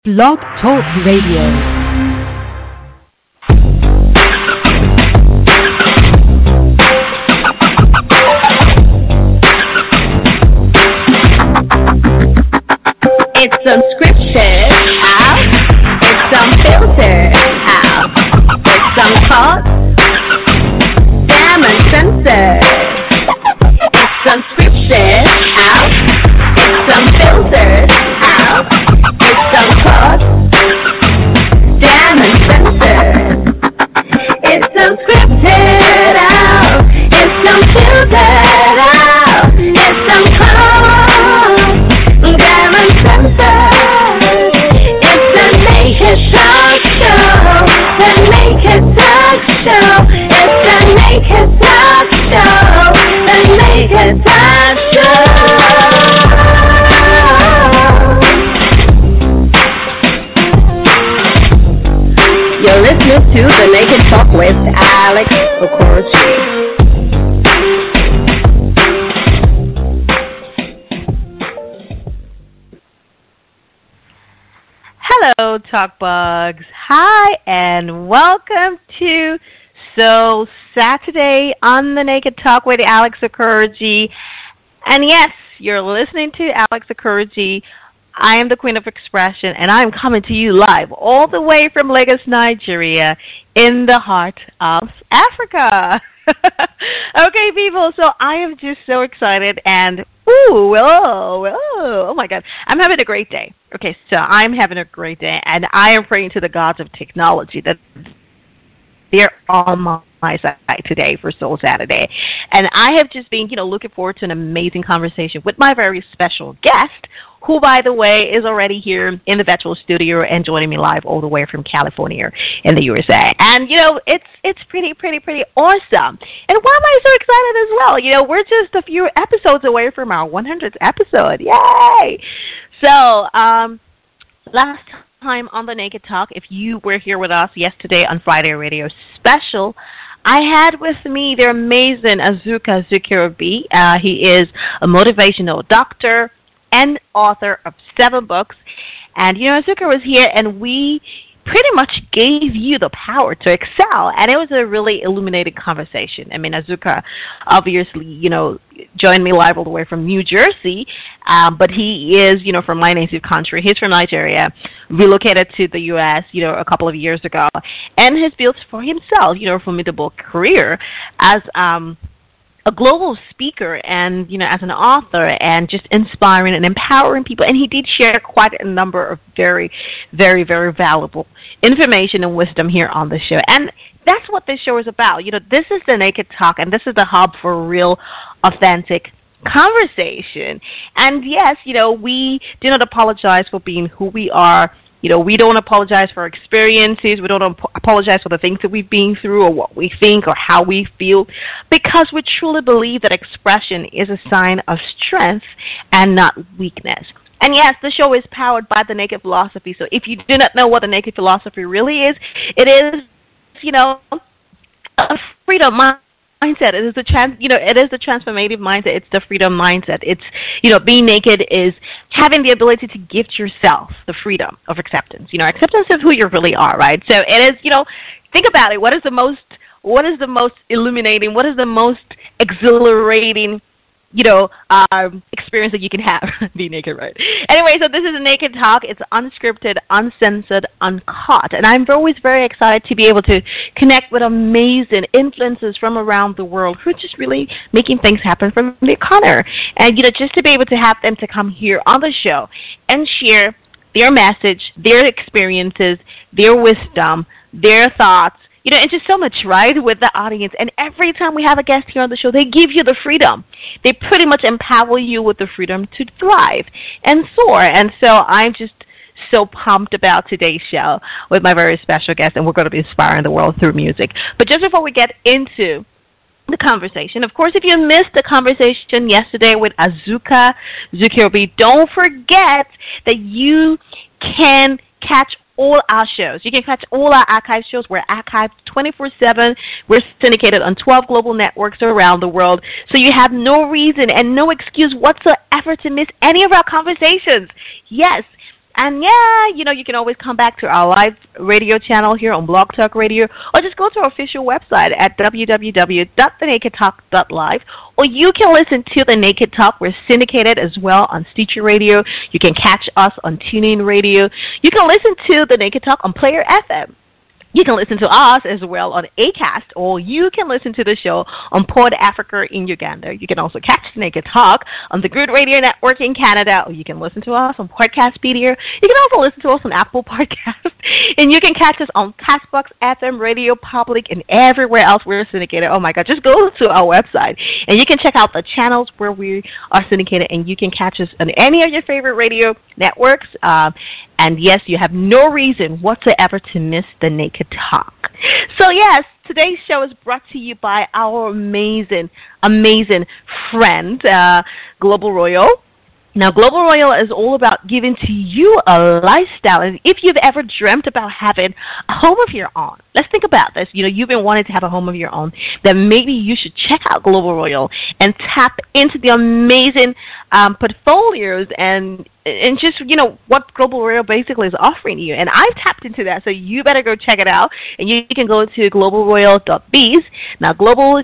Blog Talk Radio. It's unscripted out. It's unfiltered out. It's uncut, damn uncensored. It's unscripted out. It's unfiltered out. It's uncut, damn uncensored. It's unscripted out. It's unfiltered out. It's uncut, damn uncensored. It's the Naked Talk Show. The Naked Talk Show. It's the Naked Talk Show. The Naked Talk Show. You're listening to The Naked Talk with Alex Okoroji. Hello, Talk Bugs. Hi, and welcome to Saturday on The Naked Talk with Alex Okoroji. And yes, you're listening to Alex Okoroji. I am the Queen of Expression, and I'm coming to you live all the way from Lagos, Nigeria, in the heart of Africa. Okay, people, so I am just so excited, and oh my God, I'm having a great day. Okay, so I'm having a great day, and I am praying to the gods of technology that they're on my side today for Soul Saturday. And I have just been, looking forward to an amazing conversation with my very special guest, who, by the way, is already here in the virtual studio and joining me live all the way from California in the USA. And, it's pretty awesome. And why am I so excited as well? We're just a few episodes away from our 100th episode. Yay! So, last time on The Naked Talk, if you were here with us yesterday on Friday Radio Special, I had with me the amazing Azuka Zukirobi. He is a motivational doctor and author of 7 books. And, Azuka was here, and we pretty much gave you the power to excel. And it was a really illuminating conversation. I mean, Azuka obviously, joined me live all the way from New Jersey, but he is, from my native country. He's from Nigeria, relocated to the U.S., a couple of years ago, and has built for himself, a formidable career as a global speaker and, as an author, and just inspiring and empowering people. And he did share quite a number of very, very, very valuable information and wisdom here on the show. And that's what this show is about. This is The Naked Talk, and this is the hub for real, authentic conversation. And yes, we do not apologize for being who we are. We don't apologize for our experiences. We don't apologize for the things that we've been through or what we think or how we feel, because we truly believe that expression is a sign of strength and not weakness. And yes, the show is powered by the Naked Philosophy. So if you do not know what the Naked Philosophy really is, it is, a freedom mindset. It is the transformative mindset. It's the freedom mindset. It's, being naked is having the ability to gift yourself the freedom of acceptance. Acceptance of who you really are, right? So it is, think about it. What is the most illuminating, what is the most exhilarating, experience that you can have? Be naked, right? Anyway, so this is a Naked Talk. It's unscripted, uncensored, uncut. And I'm always very excited to be able to connect with amazing influencers from around the world who are just really making things happen from their corner. And, just to be able to have them to come here on the show and share their message, their experiences, their wisdom, their thoughts, and just so much, right, with the audience. And every time we have a guest here on the show, they give you the freedom. They pretty much empower you with the freedom to thrive and soar. And so I'm just so pumped about today's show with my very special guest, and we're going to be inspiring the world through music. But just before we get into the conversation, of course, if you missed the conversation yesterday with Azuka Zukirobi, don't forget that you can catch all our shows. You can catch all our archive shows. We're archived 24/7. We're syndicated on 12 global networks around the world. So you have no reason and no excuse whatsoever to miss any of our conversations. Yes, And yeah, you can always come back to our live radio channel here on Blog Talk Radio, or just go to our official website at www.thenakedtalk.live, or you can listen to The Naked Talk. We're syndicated as well on Stitcher Radio. You can catch us on TuneIn Radio. You can listen to The Naked Talk on Player FM. You can listen to us as well on Acast, or you can listen to the show on Pod Africa in Uganda. You can also catch The Naked Talk on the Good Radio Network in Canada, or you can listen to us on Podcastpedia. You can also listen to us on Apple Podcasts, and you can catch us on Castbox, FM, Radio Public, and everywhere else we're syndicated. Oh my God, just go to our website, and you can check out the channels where we are syndicated, and you can catch us on any of your favorite radio networks. And yes, you have no reason whatsoever to miss The Naked Talk. So yes, today's show is brought to you by our amazing friend, Global Royal. Now, Global Royal is all about giving to you a lifestyle. And if you've ever dreamt about having a home of your own, let's think about this. You've been wanting to have a home of your own, then maybe you should check out Global Royal and tap into the amazing portfolios and just, what Global Royal basically is offering you. And I've tapped into that, so you better go check it out. And you can go to globalroyal.biz. Now, Global,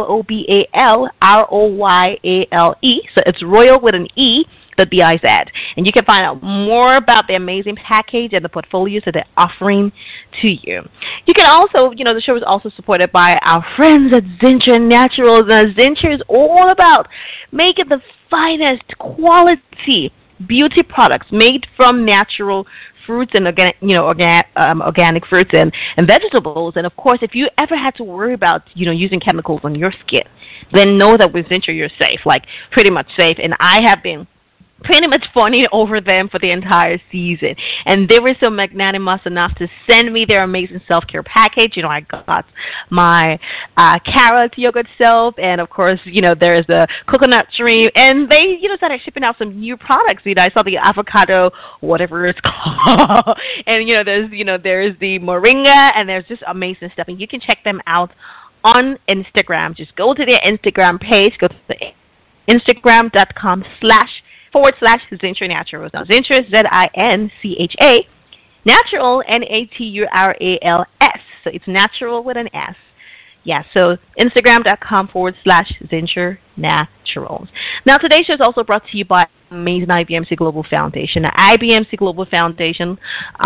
GLOBALROYALE. So it's Royal with an E, the BIZ. And you can find out more about the amazing package and the portfolios that they're offering to you. You can also, the show is also supported by our friends at Zincher Naturals. Now, Zincher is all about making the finest quality beauty products made from natural fruits and organic fruits and vegetables. And of course, if you ever had to worry about using chemicals on your skin, then know that with Zincher you're safe, like pretty much safe. And I have been pretty much fawning over them for the entire season. And they were so magnanimous enough to send me their amazing self-care package. I got my carrot yogurt soap, and of course, there's the coconut dream, and they, started shipping out some new products. I saw the avocado, whatever it's called, and there's the moringa, and there's just amazing stuff, and you can check them out on Instagram. Just go to their Instagram page, go to the Instagram.com//Zincher Naturals. Now, Zincher is ZINCHA, natural, NATURALS. So it's natural with an S. Yeah, so Instagram.com/Zincher Naturals. Now, today's show is also brought to you by amazing IBMC Global Foundation. Now, IBMC Global Foundation,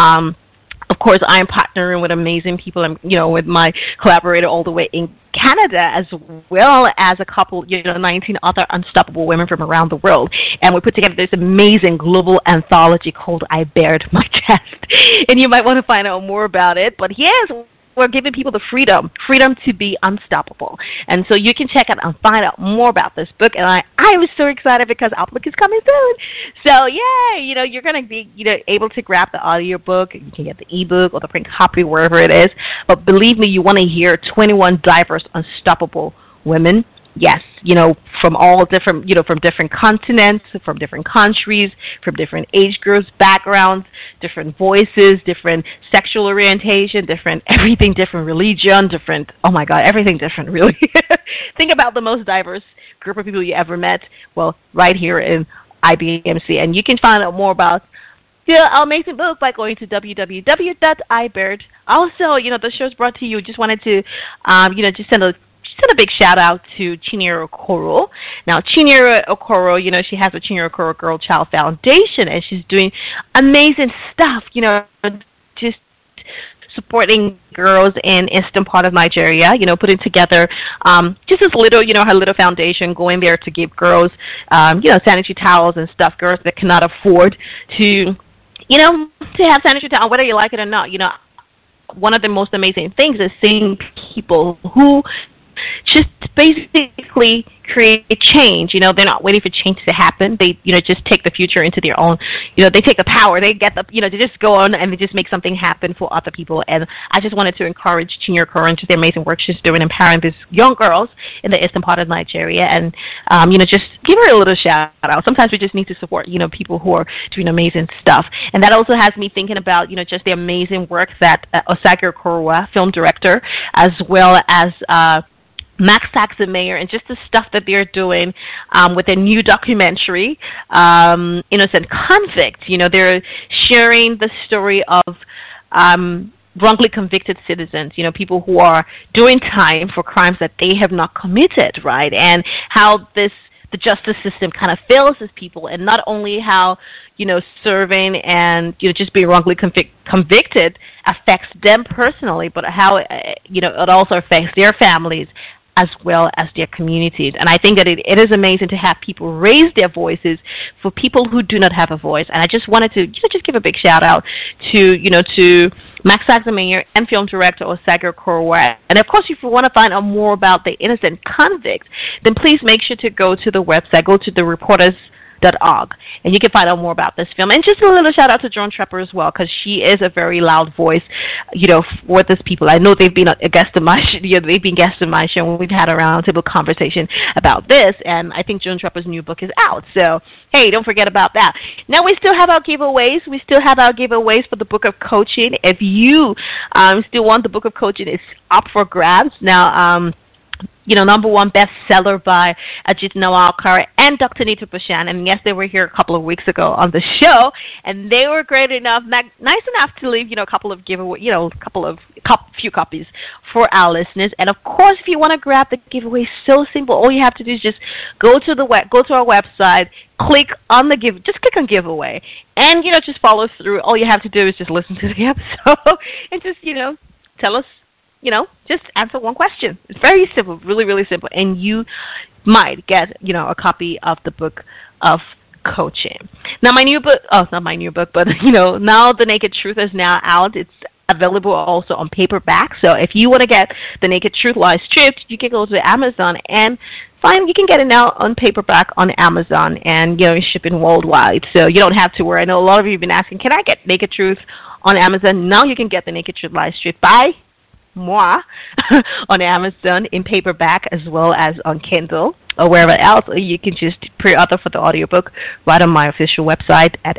of course, I am partnering with amazing people, with my collaborator all the way in Canada, as well as a couple, 19 other unstoppable women from around the world. And we put together this amazing global anthology called I Bared My Chest. And you might want to find out more about it. But yes, we're giving people the freedom to be unstoppable. And so you can check out and find out more about this book. And I was so excited because our book is coming soon. So yeah, you're going to be able to grab the audiobook. You can get the ebook or the print copy wherever it is. But believe me, you want to hear 21 diverse, unstoppable women. Yes, from all different, from different continents, from different countries, from different age groups, backgrounds, different voices, different sexual orientation, everything different, religion, different, oh my God, everything different, really. Think about the most diverse group of people you ever met, well, right here in IBMC. And you can find out more about the amazing book by going to www.ibared. Also, the show's brought to you. Just wanted to, just send a big shout out to Chinyere Okoro. Now, Chinyere Okoro, she has a Chinyere Okoro Girl Child Foundation, and she's doing amazing stuff, just supporting girls in eastern part of Nigeria, putting together just this little, her little foundation, going there to give girls, sanitary towels and stuff, girls that cannot afford to have sanitary towels, whether you like it or not. One of the most amazing things is seeing people who just basically create change. They're not waiting for change to happen. They, just take the future into their own, they take the power. They get the, they just go on and they just make something happen for other people. And I just wanted to encourage Chinyere Okoro and just the amazing work she's doing, empowering these young girls in the eastern part of Nigeria. And, just give her a little shout out. Sometimes we just need to support, people who are doing amazing stuff. And that also has me thinking about, just the amazing work that Osagie Okorowa, film director, as well as, Max Saxon-Mayer and just the stuff that they're doing with a new documentary, Innocent Convict. They're sharing the story of wrongly convicted citizens, people who are doing time for crimes that they have not committed, right? And how the justice system kind of fails these people, and not only how, serving and, just being wrongly convicted affects them personally, but how, it also affects their families as well as their communities. And I think that it is amazing to have people raise their voices for people who do not have a voice. And I just wanted to just give a big shout out to Max Saxon-Mayer and film director Osager Korwa. And of course, if you want to find out more about the Innocent Convict, then please make sure to go to the website, go to thereporters.org, and you can find out more about this film. And just a little shout out to Joan Trepper as well, because she is a very loud voice, for these people. I know they've been a guest of my they've been guests of my show, and we've had a roundtable conversation about this, and I think Joan Trepper's new book is out. So, hey, don't forget about that. Now, we still have our giveaways. We still have our giveaways for the Book of Coaching. If you still want the Book of Coaching, it's up for grabs. Now, number one bestseller by Ajit Nawalkar and Dr. Neeta Bhushan. And yes, they were here a couple of weeks ago on the show, and they were great enough, nice enough to leave, a couple of giveaway, few copies for our listeners. And of course, if you want to grab the giveaway, so simple. All you have to do is just go to our website, click on giveaway, and just follow through. All you have to do is just listen to the episode and just tell us. Just answer one question. It's very simple, really, really simple. And you might get, a copy of the Book of Coaching. Now, my new book, not my new book, but, now The Naked Truth is now out. It's available also on paperback. So if you want to get The Naked Truth Live Stripped, you can go to Amazon and you can get it now on paperback on Amazon, and, it's shipping worldwide. So you don't have to worry. I know a lot of you have been asking, can I get Naked Truth on Amazon? Now you can get The Naked Truth Live Stripped by moi on Amazon in paperback as well as on Kindle or wherever else. Or you can just pre-order for the audiobook right on my official website at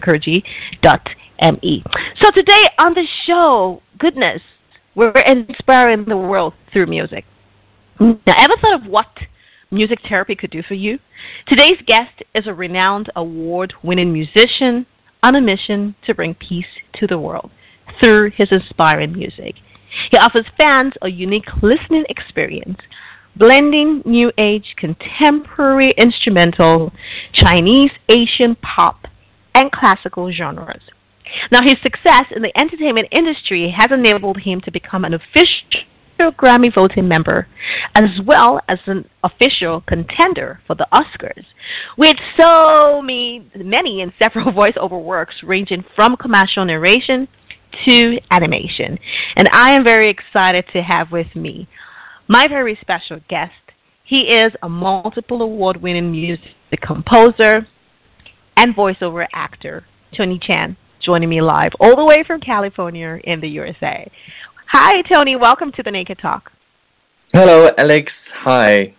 alexakurji.me. So today on the show, goodness, we're inspiring the world through music. Now, ever thought of what music therapy could do for you? Today's guest is a renowned award-winning musician on a mission to bring peace to the world through his inspiring music. He offers fans a unique listening experience, blending new age, contemporary instrumental, Chinese, Asian, pop, and classical genres. Now, his success in the entertainment industry has enabled him to become an official Grammy voting member, as well as an official contender for the Oscars, with so many and several voiceover works ranging from commercial narration to animation. And I am very excited to have with me my very special guest. He is a multiple award-winning music composer and voiceover actor, Tony Chan, joining me live all the way from California in the USA. Hi, Tony. Welcome to the Naked Talk. Hello, Alex. Hi.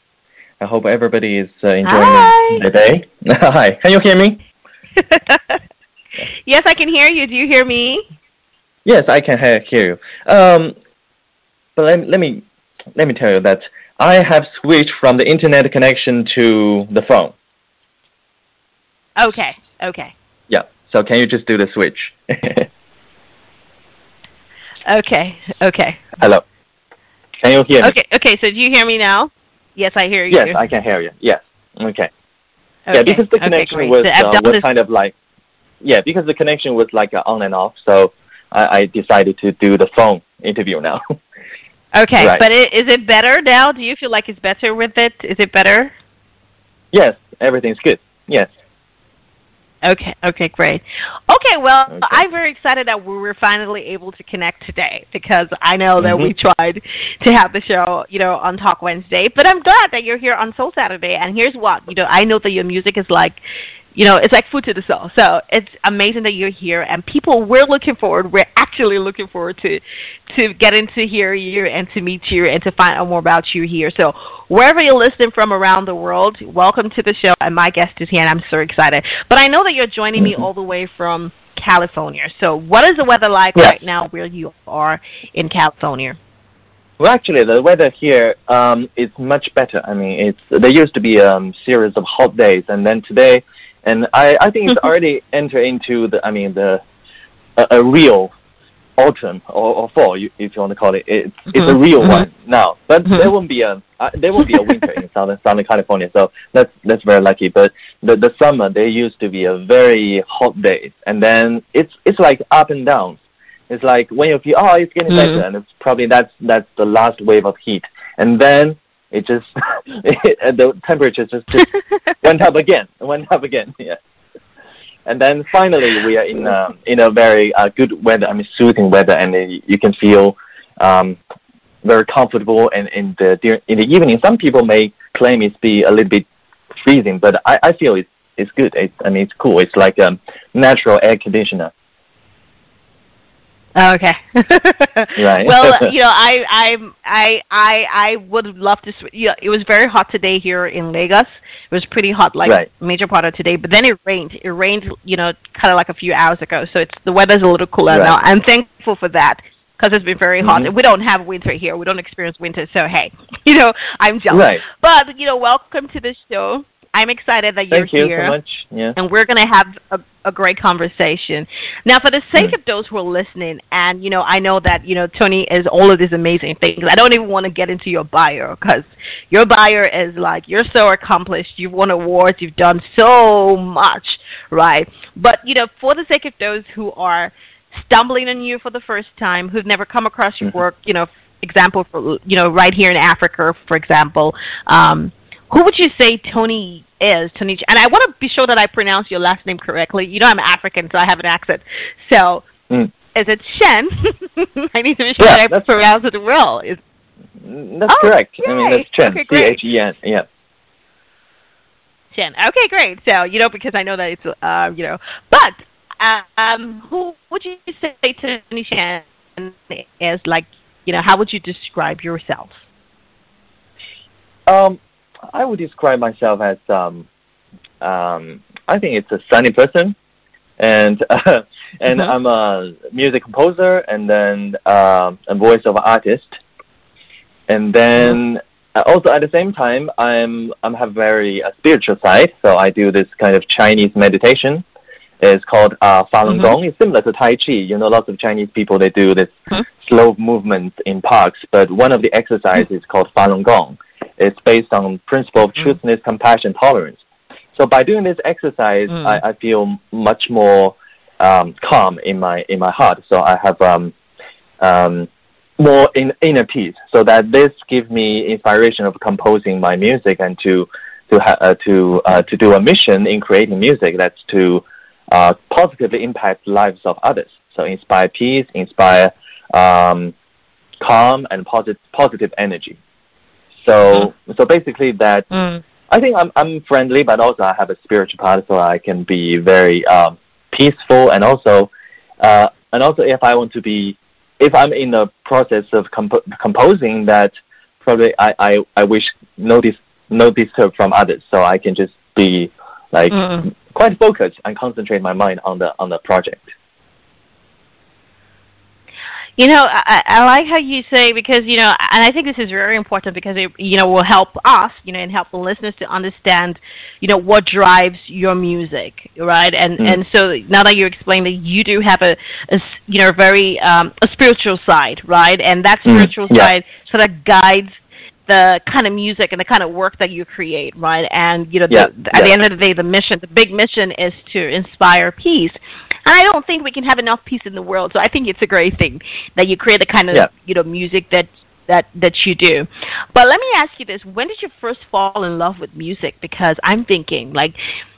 I hope everybody is enjoying the day. Hi. Can you hear me? Yes, I can hear you. Do you hear me? Yes, I can hear you. But let me tell you that I have switched from the internet connection to the phone. Okay. Yeah. So can you just do the switch? Okay. Hello. Can you hear me? Okay. So do you hear me now? Yes, I hear you. Yes, I can hear you. Yes. Okay. Yeah, because the connection was kind of like, because the connection was like on and off. So I decided to do the phone interview now. Okay, right. But is it better now? Do you feel like it's better with it? Is it better? Yes, everything's good. Yes. Okay, great. Okay, well, I'm very excited that we were finally able to connect today, because I know that we tried to have the show, on Talk Wednesday, but I'm glad that you're here on Soul Saturday. And here's what, I know that your music is like, it's like food to the soul. So it's amazing that you're here, and we're actually looking forward to getting to hear you and to meet you and to find out more about you here. So wherever you're listening from around the world, welcome to the show, and my guest is here, and I'm so excited. But I know that you're joining me all the way from California. So what is the weather like right now where you are in California? Well, actually, the weather here is much better. I mean, there used to be a series of hot days, and then today, and I think it's already entered into a real autumn or fall, if you want to call it. It's a real one now. But there won't be a winter in Southern California, so that's very lucky. But the summer, there used to be a very hot days, and then it's like up and down. It's like when you feel, it's getting better, and it's probably that's the last wave of heat, and then it just the temperature just went up again, yeah. And then finally we are in a very good weather, soothing weather, and you can feel very comfortable. And in the evening, some people may claim it's be a little bit freezing, but I feel it's good. It's cool. It's like a natural air conditioner. Okay. Right. Well, I would love to. It was very hot today here in Lagos. It was pretty hot, major part of today. But then it rained. It rained, kind of like a few hours ago. So the weather's a little cooler now. I'm thankful for that because it's been very hot. We don't have winter here. We don't experience winter. So hey, I'm jealous. Right. But welcome to the show. I'm excited that you're here. Thank you so much. Yeah. And we're going to have a great conversation. Now, for the sake of those who are listening, and, I know that, Tony is all of these amazing things. I don't even want to get into your bio because your bio is like, you're so accomplished. You've won awards. You've done so much, right? But, for the sake of those who are stumbling on you for the first time, who've never come across your work, example, for, right here in Africa, for example, who would you say Tony is? Tony, and I want to be sure that I pronounce your last name correctly. I'm African, so I have an accent. So, is it Chen? I need to be sure that I pronounce it well. That's correct. Yay. That's Chen. Okay, great. Chen. Yeah. Chen. Okay, great. So, because I know that it's, but who would you say Tony Chen is? Like, how would you describe yourself? I would describe myself as I think it's a sunny person, and I'm a music composer, and then a voiceover artist, and then also at the same time I have very spiritual side. So I do this kind of Chinese meditation. It's called Falun Gong. It's similar to Tai Chi. Lots of Chinese people, they do this slow movements in parks, but one of the exercises is called Falun Gong. It's based on principle of truthfulness, compassion, tolerance. So by doing this exercise, I feel much more calm in my heart. So I have more inner peace. So that this gives me inspiration of composing my music and to do a mission in creating music that's to positively impact lives of others. So inspire peace, inspire calm and positive energy. So basically that I think I'm friendly, but also I have a spiritual part, so I can be very peaceful, and also if I'm in the process of composing, that probably I wish no disturb from others, so I can just be like quite focused and concentrate my mind on the project. I like how you say, because, and I think this is very important because it, will help us, and help the listeners to understand, what drives your music, right? And so now that you explained that you do have a very, a spiritual side, right? And that spiritual side sort of guides the kind of music and the kind of work that you create, right? And, at the end of the day, the big mission is to inspire peace. And I don't think we can have enough peace in the world, so I think it's a great thing that you create the kind of, music that you do. But let me ask you this. When did you first fall in love with music? Because I'm thinking, when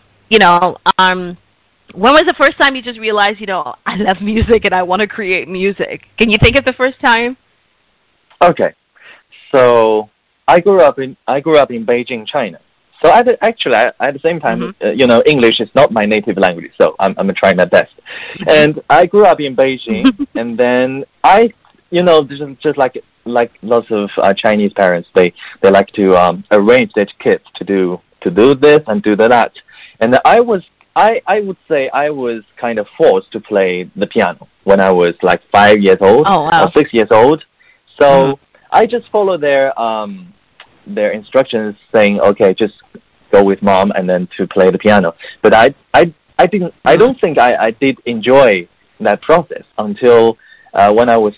was the first time you just realized, I love music and I want to create music? Can you think of the first time? Okay. So I grew up in Beijing, China. So at the same time, English is not my native language, so I'm trying my best. And I grew up in Beijing, and then just like lots of Chinese parents, they like to arrange their kids to do this and do that. And I would say I was kind of forced to play the piano when I was like 5 years old or 6 years old. So I just follow their instructions, saying, okay, just go with mom and then to play the piano. But I don't think I did enjoy that process until when I was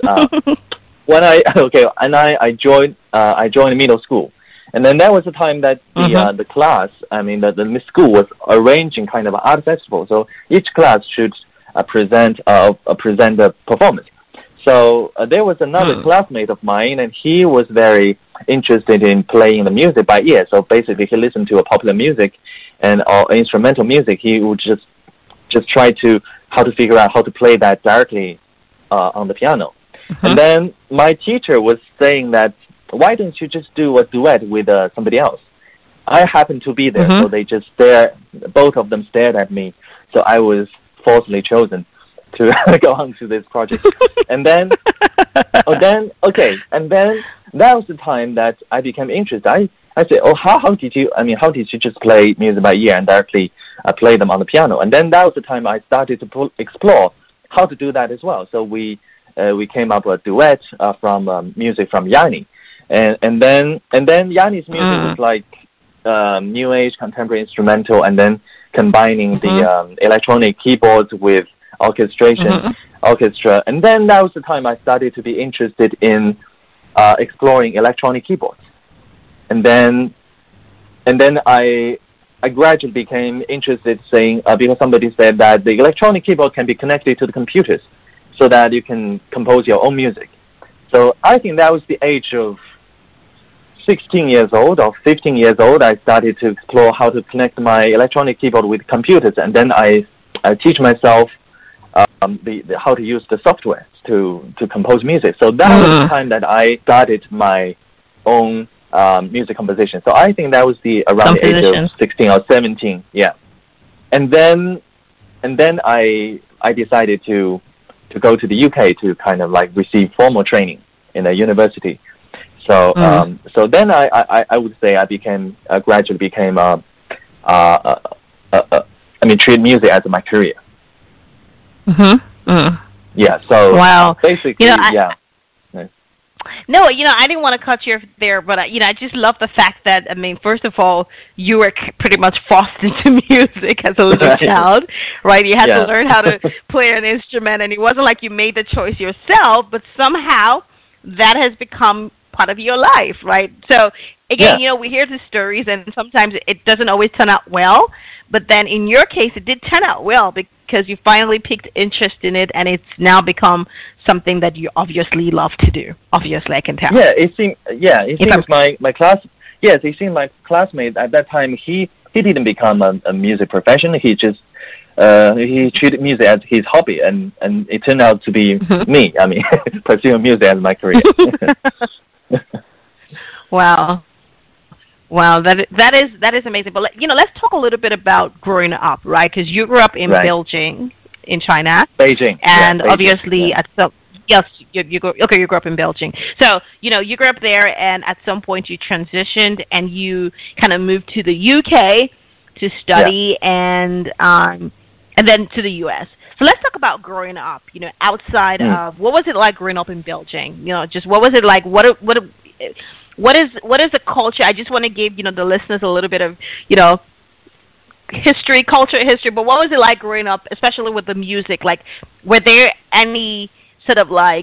I joined middle school. And then that was the time that the class, the school was arranging kind of an art festival. So each class should present a performance. So there was another classmate of mine, and he was very interested in playing the music by ear. So basically, he listened to a popular music or instrumental music. He would just try how to figure out how to play that directly on the piano. And then my teacher was saying that, why don't you just do a duet with somebody else? I happened to be there, so they just both of them stared at me. So I was falsely chosen to go on to this project. And then, and then that was the time that I became interested. I said, oh, how did you just play music by ear and directly play them on the piano? And then that was the time I started to explore how to do that as well. So we came up with a duet from music from Yanni. And then Yanni's music was like new age contemporary instrumental, and then combining the electronic keyboards with orchestra. And then that was the time I started to be interested in exploring electronic keyboards. And then I gradually became interested, saying because somebody said that the electronic keyboard can be connected to the computers, so that you can compose your own music. So I think that was the age of 16 years old or 15 years old. I started to explore how to connect my electronic keyboard with computers, and then I teach myself how to use the software to compose music. So that was the time that I started my own music composition. So I think that was around the age of 16 or 17. Yeah, and then I decided to go to the UK to kind of like receive formal training in a university. So so then I would say I gradually became treat music as my career. Yeah. So wow. Basically, yeah. No, I didn't want to cut you there, but I just love the fact that, first of all, you were pretty much forced into music as a little child, right? You had to learn how to play an instrument, and it wasn't like you made the choice yourself, but somehow that has become part of your life, right? So, again, we hear the stories, and sometimes it doesn't always turn out well, but then in your case, it did turn out well because you finally picked interest in it, and it's now become something that you obviously love to do. Obviously, I can tell. Yeah, it seems my class. Yes, it seemed my classmate at that time. He didn't become a music professional. He just he treated music as his hobby, and it turned out to be me. Pursuing music as my career. Wow, that is amazing. But let's talk a little bit about growing up, right? Because you grew up in Beijing, in China. Beijing, and obviously at some you grew up in Beijing. So you grew up there, and at some point you transitioned and you kind of moved to the UK to study, and then to the US. So let's talk about growing up. Outside of what was it like growing up in Beijing? Just what was it like? What is the culture? I just want to give the listeners a little bit of culture history. But what was it like growing up, especially with the music? Like, were there any sort of like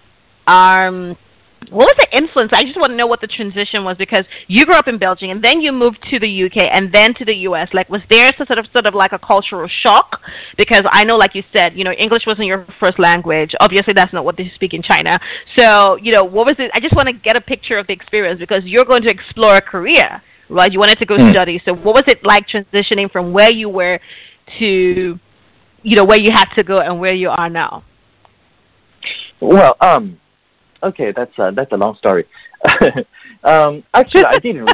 what was the influence? I just want to know what the transition was, because you grew up in Beijing and then you moved to the UK and then to the US. Like, was there sort of like a cultural shock? Because I know, like you said, English wasn't your first language. Obviously, that's not what they speak in China. So, what was it? I just want to get a picture of the experience, because you're going to explore a career, right? You wanted to go study. So what was it like transitioning from where you were to, where you had to go and where you are now? Well, okay, that's a long story. Actually,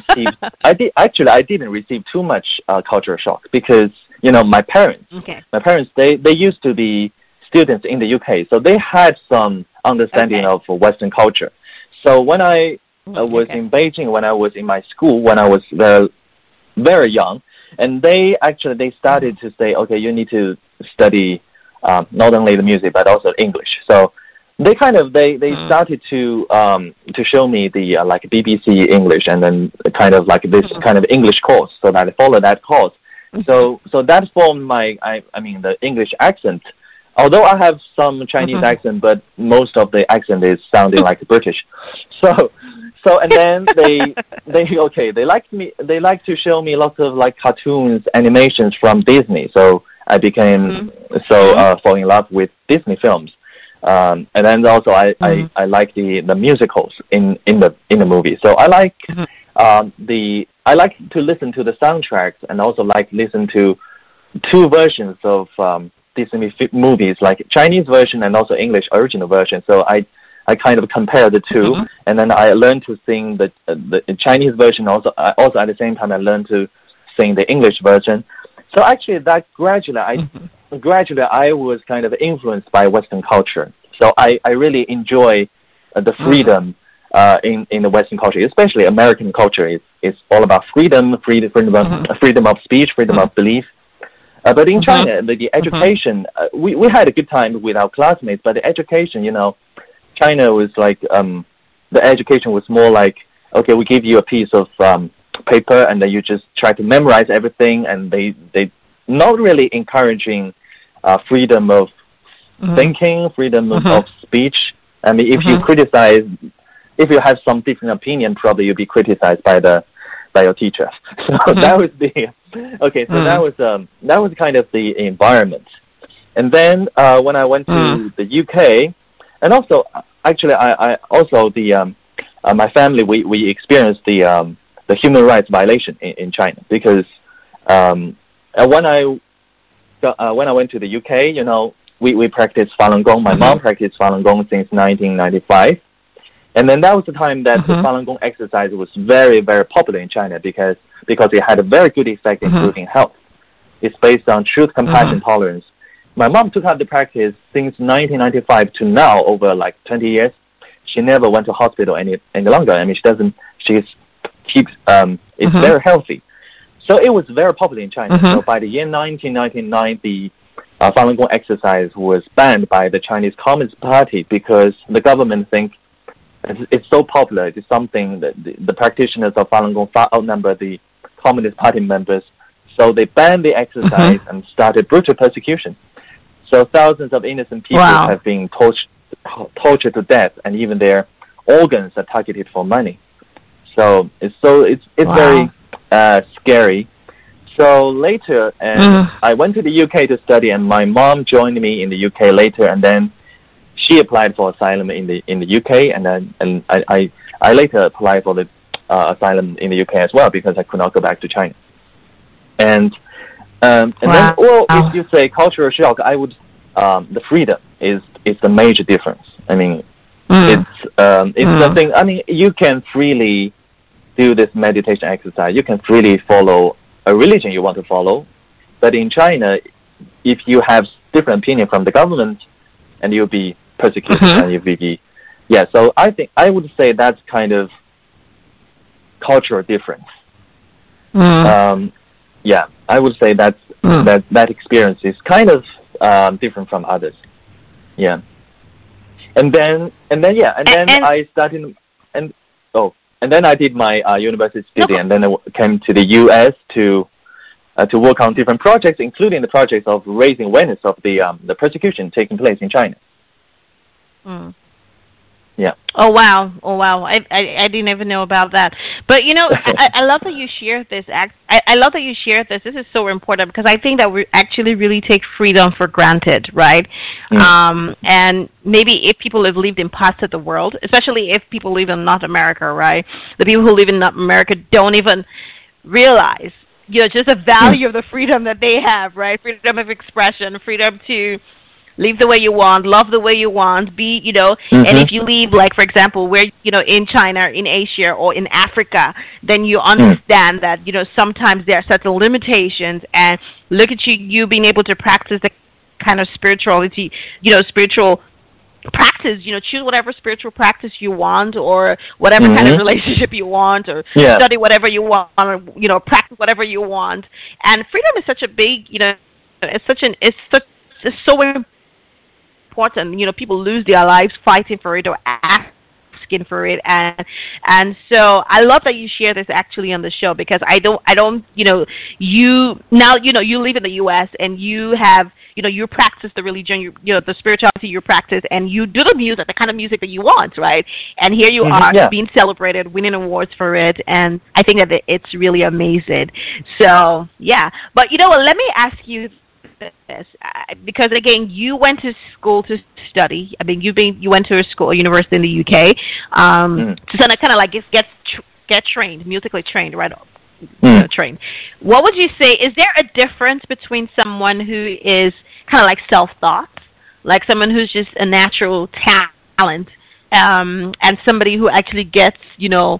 I didn't receive too much cultural shock, because my parents, they used to be students in the UK, so they had some understanding of Western culture. So when I was in Beijing, when I was in my school, when I was very young, and they started to say, okay, you need to study not only the music but also English. So they started to show me the like BBC English, and then kind of like this kind of English course, so that I followed that course. So that formed my the English accent. Although I have some Chinese accent, but most of the accent is sounding like British. So and then they liked me. They liked to show me lots of like cartoons, animations from Disney. So I became falling in love with Disney films. And then also I like the musicals in the movie. So I like I like to listen to the soundtracks, and also like listen to two versions of Disney movies, like Chinese version and also English original version. So I kind of compare the two, and then I learned to sing the Chinese version. Also at the same time I learned to sing the English version. So actually that gradually I was kind of influenced by Western culture. So I really enjoy the freedom in the Western culture, especially American culture. It's all about freedom of speech, freedom of belief. But in China, the education, we had a good time with our classmates, but the education, China was like, the education was more like, okay, we give you a piece of paper, and then you just try to memorize everything, and they not really encouraging freedom of thinking, freedom of speech. I mean, if you criticize, if you have some different opinion, probably you'll be criticized by your teacher. So that was that was kind of the environment. And then when I went to the UK, and also actually I also my family we experienced the human rights violation in China, because when I went to the UK, we practiced Falun Gong. My mom practiced Falun Gong since 1995. And then that was the time that the Falun Gong exercise was very, very popular in China, because it had a very good effect in improving health. It's based on truth, compassion, tolerance. My mom took up the practice since 1995 to now, over like 20 years. She never went to hospital any longer. I mean, it's very healthy. So it was very popular in China. So by the year 1999, the Falun Gong exercise was banned by the Chinese Communist Party, because the government thinks it's so popular. It's something that the practitioners of Falun Gong far outnumber the Communist Party members. So they banned the exercise and started brutal persecution. So thousands of innocent people have been tortured to death, and even their organs are targeted for money. So it's very scary. So later, I went to the UK to study, and my mom joined me in the UK later, and then she applied for asylum in the UK, and I later applied for the asylum in the UK as well, because I could not go back to China. And then, if you say cultural shock, I would the freedom is the major difference. I mean, it's something. I mean, you can freely do this meditation exercise. You can freely follow a religion you want to follow, but in China, if you have different opinion from the government, and you'll be persecuted, and you'll be So I would say that's kind of cultural difference. I would say that experience is kind of different from others. And then I started and then I did my university study, and then I came to the US to work on different projects, including the projects of raising awareness of the persecution taking place in China. Oh wow! I didn't even know about that. But I love that you shared this. I love that you shared this. This is so important, because I think that we actually really take freedom for granted, right? And maybe if people have lived in parts of the world, especially if people live in North America, right? The people who live in North America don't even realize, just the value of the freedom that they have, right? Freedom of expression, freedom to live the way you want, love the way you want, be, and if you live, like, for example, where, in China, in Asia, or in Africa, then you understand that, sometimes there are certain limitations, and look at you being able to practice the kind of spirituality, spiritual practice, choose whatever spiritual practice you want, or whatever kind of relationship you want, or study whatever you want, or, practice whatever you want. And freedom is such a big, it's so important important. People lose their lives fighting for it or asking for it, and so I love that you share this actually on the show, because I don't you live in the U.S. and you have you practice the religion, the spirituality you practice, and you do the music, the kind of music that you want, right? And here you are being celebrated, winning awards for it, and I think that it's really amazing. So yeah, but let me ask you this, because again, you went to school to study. I mean, you went to a university in the UK to kind of like get trained, musically trained, right? Trained. What would you say? Is there a difference between someone who is kind of like self-taught, like someone who's just a natural talent, and somebody who actually gets, who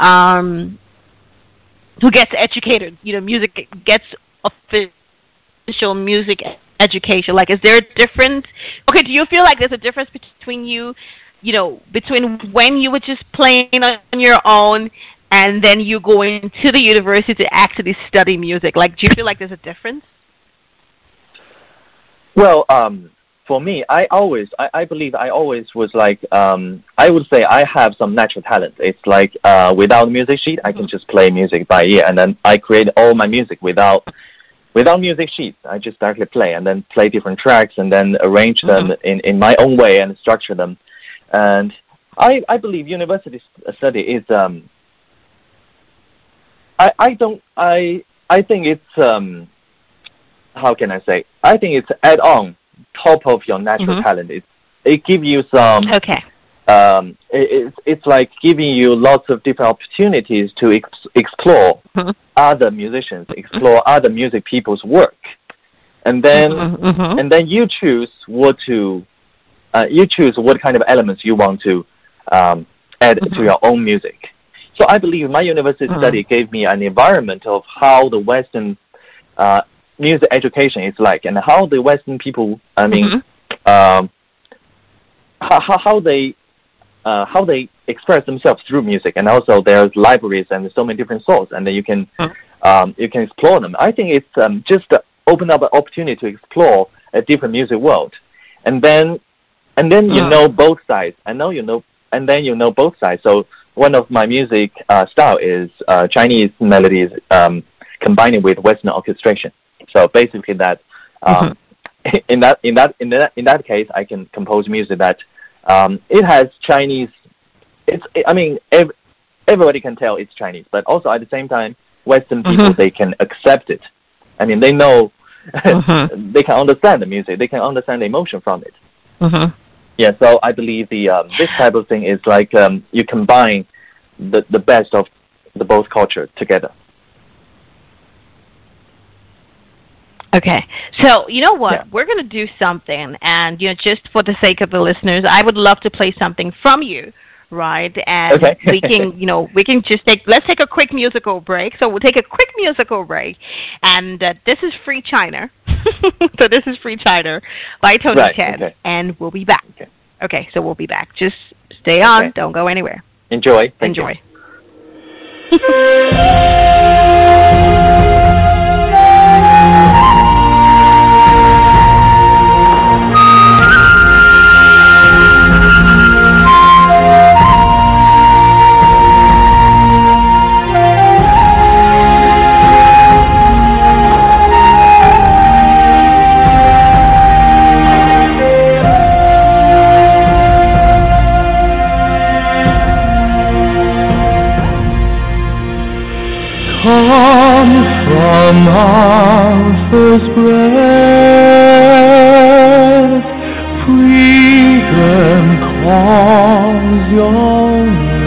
gets educated, music gets official music education? Like, is there a difference? Okay, do you feel like there's a difference between between when you were just playing on your own and then you going to the university to actually study music? Like, do you feel like there's a difference? Well, for me, I believe I always was like, I would say I have some natural talent. It's like, without a music sheet, I can just play music by ear, and then I create all my music without music sheets. I just directly play, and then play different tracks, and then arrange them in my own way and structure them. And I believe university study is, I think it's, how can I say? I think it's add on top of your natural talent. It gives you some. Okay. It's like giving you lots of different opportunities to explore other musicians, explore other music people's work, and then you choose what kind of elements you want to add to your own music. So I believe my university study gave me an environment of how the Western music education is like, and how the Western people, I mean, how they express themselves through music, and also there's libraries and so many different sources, and then you can explore them. I think it's just open up an opportunity to explore a different music world, and then you know both sides. And then you know both sides. So one of my music style is Chinese melodies combining with Western orchestration. So basically, that in that case, I can compose music that it has Chinese. Everybody can tell it's Chinese, but also at the same time, Western people, they can accept it. I mean, they know, they can understand the music, they can understand the emotion from it. Yeah, so I believe this type of thing is like you combine the best of the both cultures together. Okay, so you know what? We're going to do something, and just for the sake of the listeners, I would love to play something from you, right? And we can just let's take a quick musical break. So we'll take a quick musical break, and this is Free China. So this is Free China by Tony Chen, and we'll be back. Okay, so we'll be back. Just stay on. Don't go anywhere. Enjoy. Enjoy. Come from our first breath, freedom calls your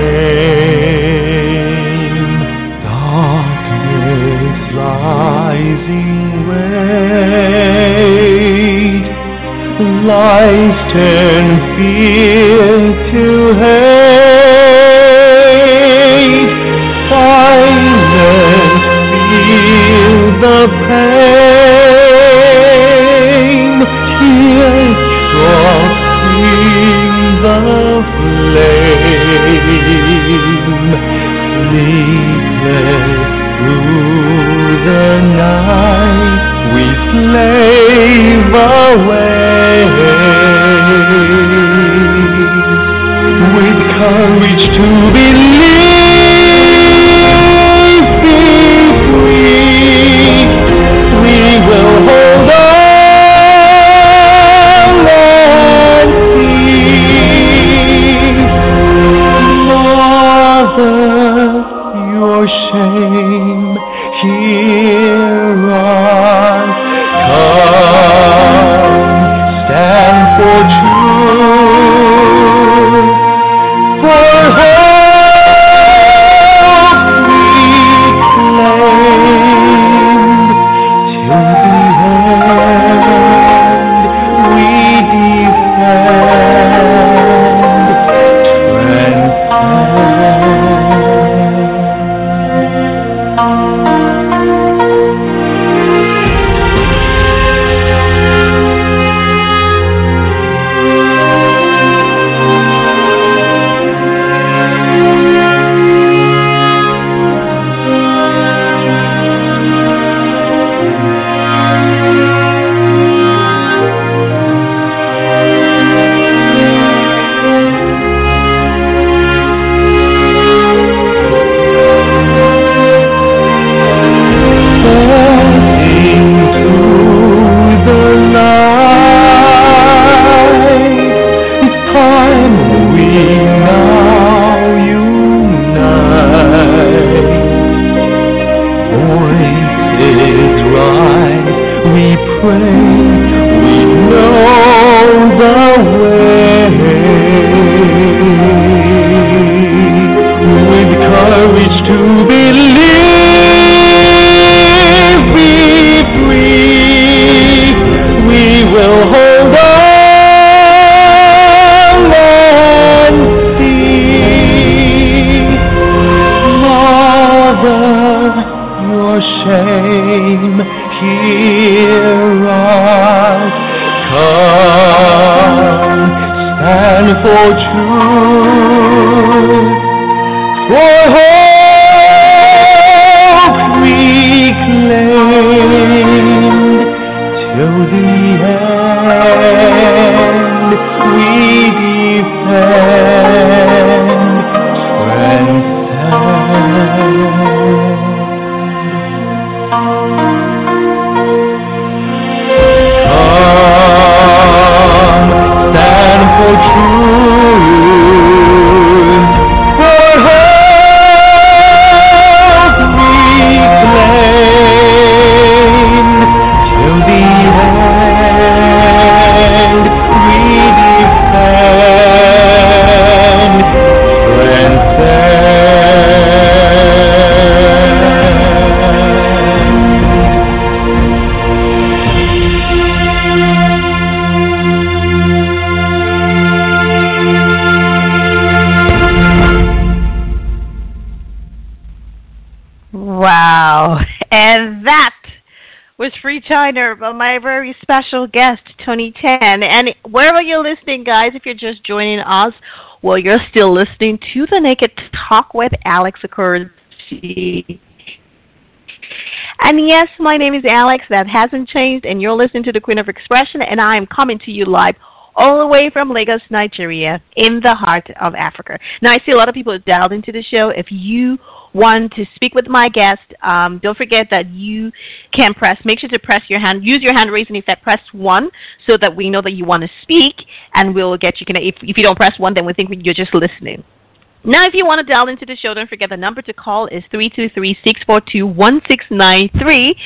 name. Darkness lies in wait, life turn fear to hate. Silence, feel the pain, teardrops in the flame, sleepless through the night, we slave away. to believe, be free. We will hold on and see. Mother, your shame hear us. Come, stand for truth, for hope reclaimed. Till the end we defend, for truth, for hope reclaimed. Till the end we defend, stand for truth, for hope reclaimed. Till the end we defend, Wow. And that was Free China by my very special guest, Tony Tan. And wherever you're listening, guys, if you're just joining us, well, you're still listening to The Naked Talk with Alex Okoroji. And yes, my name is Alex. That hasn't changed. And you're listening to the Queen of Expression. And I am coming to you live all the way from Lagos, Nigeria, in the heart of Africa. Now, I see a lot of people have dialed into the show. If you want to speak with my guest, don't forget that you can make sure to press your hand, use your hand raising effect, press 1 so that we know that you want to speak, and we'll get you connected. If you don't press 1, then we think you're just listening. Now, if you want to dial into the show, don't forget the number to call is 323-642-1693.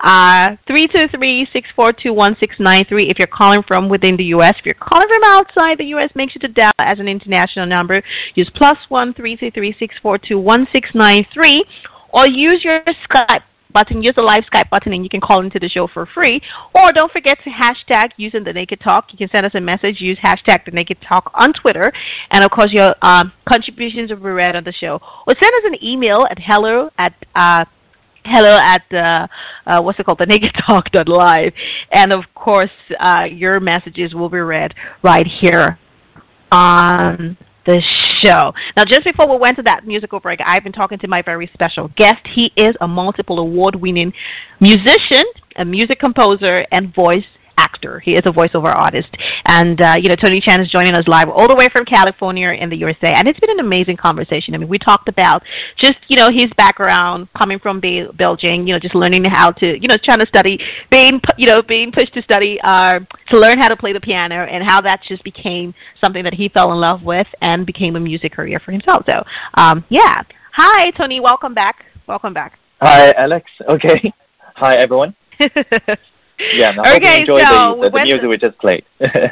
323-642-1693 if you're calling from within the U.S. If you're calling from outside the U.S., make sure to dial as an international number. Use +1 323-642-1693, or use your Skype button, use the live Skype button, and you can call into the show for free. Or don't forget to hashtag using The Naked Talk. You can send us a message, use hashtag The Naked Talk on Twitter, and of course your contributions will be read on the show. Or send us an email at thenakedtalk.live, and of course your messages will be read right here on the show. Now, just before we went to that musical break, I've been talking to my very special guest. He is a multiple award-winning musician, a music composer, and voice actor. actor. He is a voiceover artist. And, Tony Chan is joining us live all the way from California in the USA. And it's been an amazing conversation. I mean, we talked about just, his background coming from Beijing, just learning how to, trying to study, being pushed to study, to learn how to play the piano, and how that just became something that he fell in love with and became a music career for himself. So, yeah. Hi, Tony. Welcome back. Hi, Alex. Okay. Hi, everyone. Yeah, I hope you enjoyed the music we just played.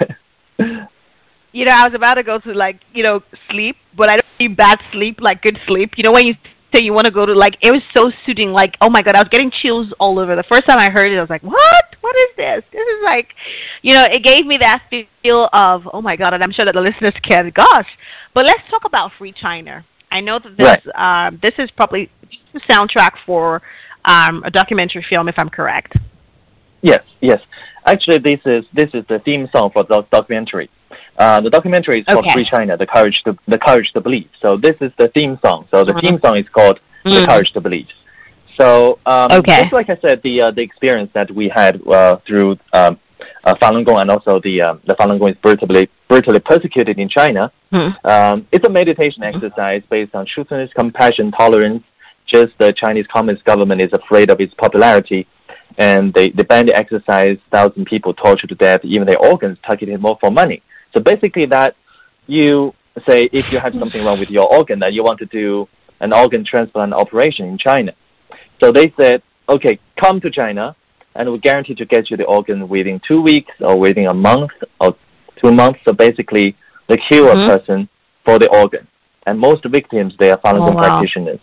I was about to go to, sleep, but I don't mean bad sleep, like good sleep. When you say you want to go to, it was so soothing. Oh, my God, I was getting chills all over. The first time I heard it, I was like, what? What is this? This is it gave me that feel of, oh, my God, and I'm sure that the listeners can. Gosh. But let's talk about Free China. I know that this is probably the soundtrack for a documentary film, if I'm correct. Yes. Actually, this is the theme song for the documentary. The documentary is called Free China, the courage to believe. So this is the theme song. So the theme song is called The Courage to Believe. So just like I said, the experience that we had through Falun Gong, and also the Falun Gong is brutally persecuted in China. It's a meditation exercise based on truthfulness, compassion, tolerance. Just the Chinese Communist government is afraid of its popularity, and they banned the exercise. 1,000 people tortured to death, even their organs targeted more for money. So basically, that you say if you have something wrong with your organ, that you want to do an organ transplant operation in China. So they said, okay, come to China, and we guarantee to get you the organ within 2 weeks or within a month or 2 months. So basically, they kill a person for the organ. And most victims, they are Falun Gong practitioners.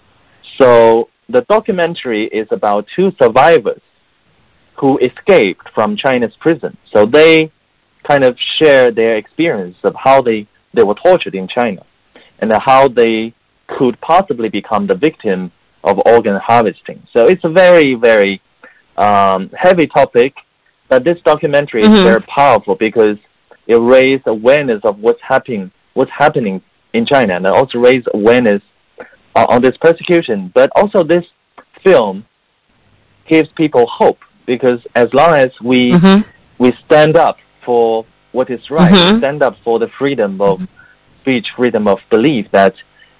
So the documentary is about 2 survivors who escaped from China's prison. So they kind of share their experience of how they were tortured in China and how they could possibly become the victim of organ harvesting. So it's a very, very heavy topic, but this documentary is very powerful because it raised awareness of what's happening in China, and also raised awareness on this persecution. But also this film gives people hope, because as long as we stand up for what is right, we stand up for the freedom of speech, freedom of belief, that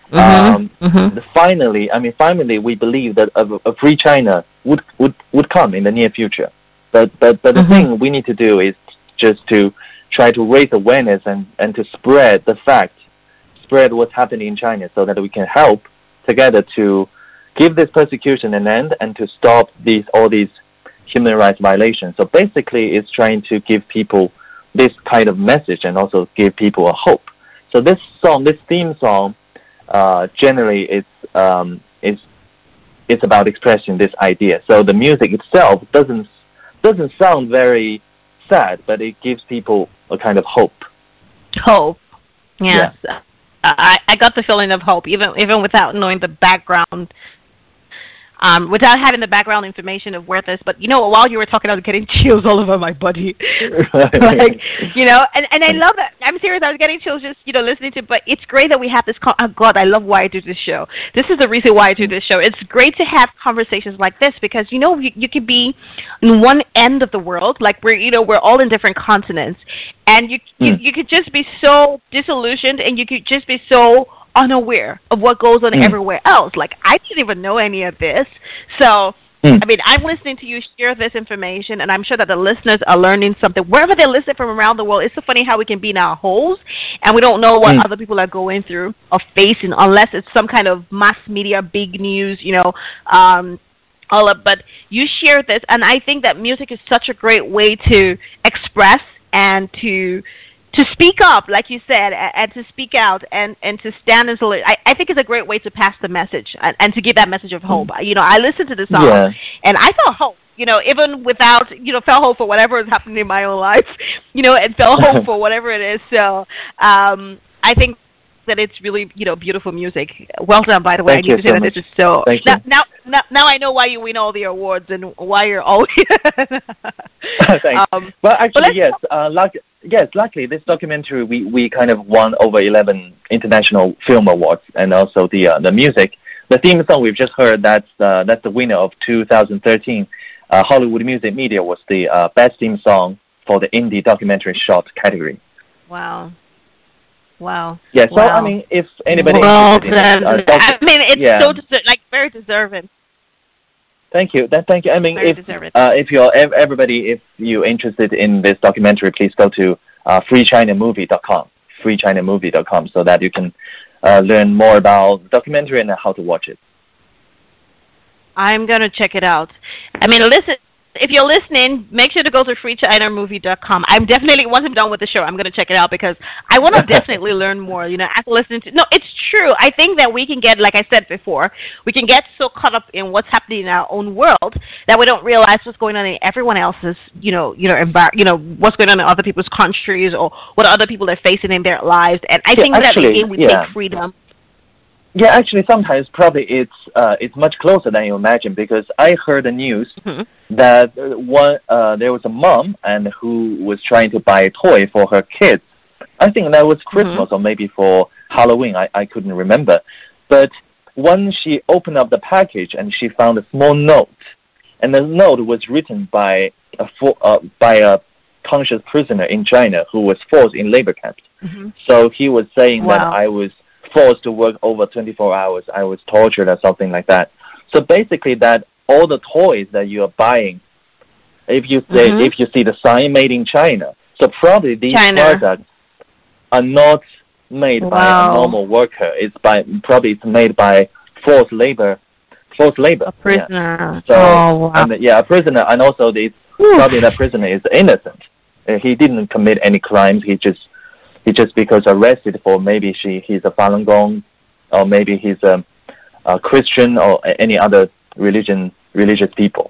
finally we believe that a free China would come in the near future. But the thing we need to do is just to try to raise awareness and to spread the fact, spread what's happening in China, so that we can help together to give this persecution an end and to stop all these human rights violations. So basically, it's trying to give people this kind of message and also give people a hope. So this theme song, generally, it's about expressing this idea. So the music itself doesn't sound very sad, but it gives people a kind of hope. Hope, yes. Yeah. I got the feeling of hope, even without knowing the background, without having the background information of where this. But while you were talking, I was getting chills all over my body. And I love that. I'm serious. I was getting chills just listening to. But it's great that we have this. Oh God, I love why I do this show. This is the reason why I do this show. It's great to have conversations like this, because you could be in one end of the world, like we're all in different continents, and you could just be so disillusioned, and you could just be so unaware of what goes on everywhere else. Like, I didn't even know any of this. So, I mean, I'm listening to you share this information, and I'm sure that the listeners are learning something. Wherever they listen from around the world, it's so funny how we can be in our holes, and we don't know what other people are going through or facing, unless it's some kind of mass media, big news, but you share this, and I think that music is such a great way to express and to speak up, like you said, and to speak out and to stand in solidarity. I think it's a great way to pass the message and to give that message of hope. I listened to the song and I felt hope, even without, felt hope for whatever is happening in my own life, and felt hope for whatever it is. So I think that it's really, beautiful music. Well done, by the way. Thank I need to say so that much. this is so. Now I know why you win all the awards and why you're always. Thanks. Well, actually, yes. Luckily, this documentary we kind of won over 11 international film awards, and also the music, the theme song we've just heard. That's the winner of 2013 Hollywood Music Media was the best theme song for the indie documentary short category. Wow. Yeah, so wow. I mean, if anybody well, interested in it, I mean, it's so very deserving. Thank you. Thank you. I mean, if you're interested in this documentary, please go to freechinamovie.com, freechinamovie.com, so that you can learn more about the documentary and how to watch it. I'm gonna check it out. I mean, listen. If you're listening, make sure to go to freechinamovie.com. I'm definitely, once I'm done with the show, I'm going to check it out because I want to definitely learn more, after listening to... No, it's true. I think that we can get, like I said before, we can get so caught up in what's happening in our own world that we don't realize what's going on in everyone else's, what's going on in other people's countries or what other people are facing in their lives. And I think that again, we take freedom. Yeah, actually, sometimes probably it's much closer than you imagine because I heard the news that there was a mom and who was trying to buy a toy for her kids. I think that was Christmas or maybe for Halloween. I couldn't remember. But when she opened up the package and she found a small note, and the note was written by a conscious prisoner in China who was forced in labor camps. So he was saying that I was forced to work over 24 hours. I was tortured or something like that. So basically that all the toys that you are buying, if you see the sign made in China, so probably these products are not made by a normal worker. It's made by forced labor. A prisoner. Yeah. So a prisoner, and also probably that prisoner is innocent. He didn't commit any crimes. He just because arrested for maybe he's a Falun Gong, or maybe he's a Christian or any other religious people.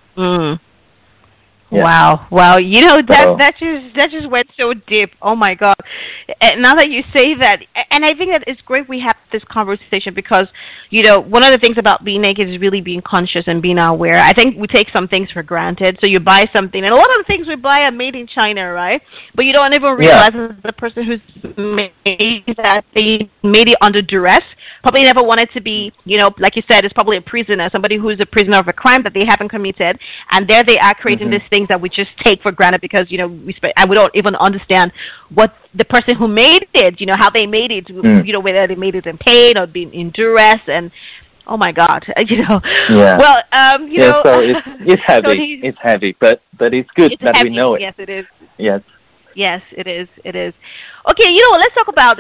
Yeah. Wow! That just went so deep. Oh my God! And now that you say that, and I think that it's great we have this conversation because one of the things about being naked is really being conscious and being aware. I think we take some things for granted. So you buy something, and a lot of the things we buy are made in China, right? But you don't even realize that the person who's made that, they made it under duress. Probably never wanted to be, like you said, it's probably a prisoner, somebody who's a prisoner of a crime that they haven't committed, and there they are creating these things that we just take for granted because we don't even understand what the person who made it, how they made it, whether they made it in pain or being in duress, and oh my God, Yeah. Well, so it's heavy. Tony, it's heavy, but it's good that we know it. Yes, it is. Yes. Yes, it is. It is. Okay, let's talk about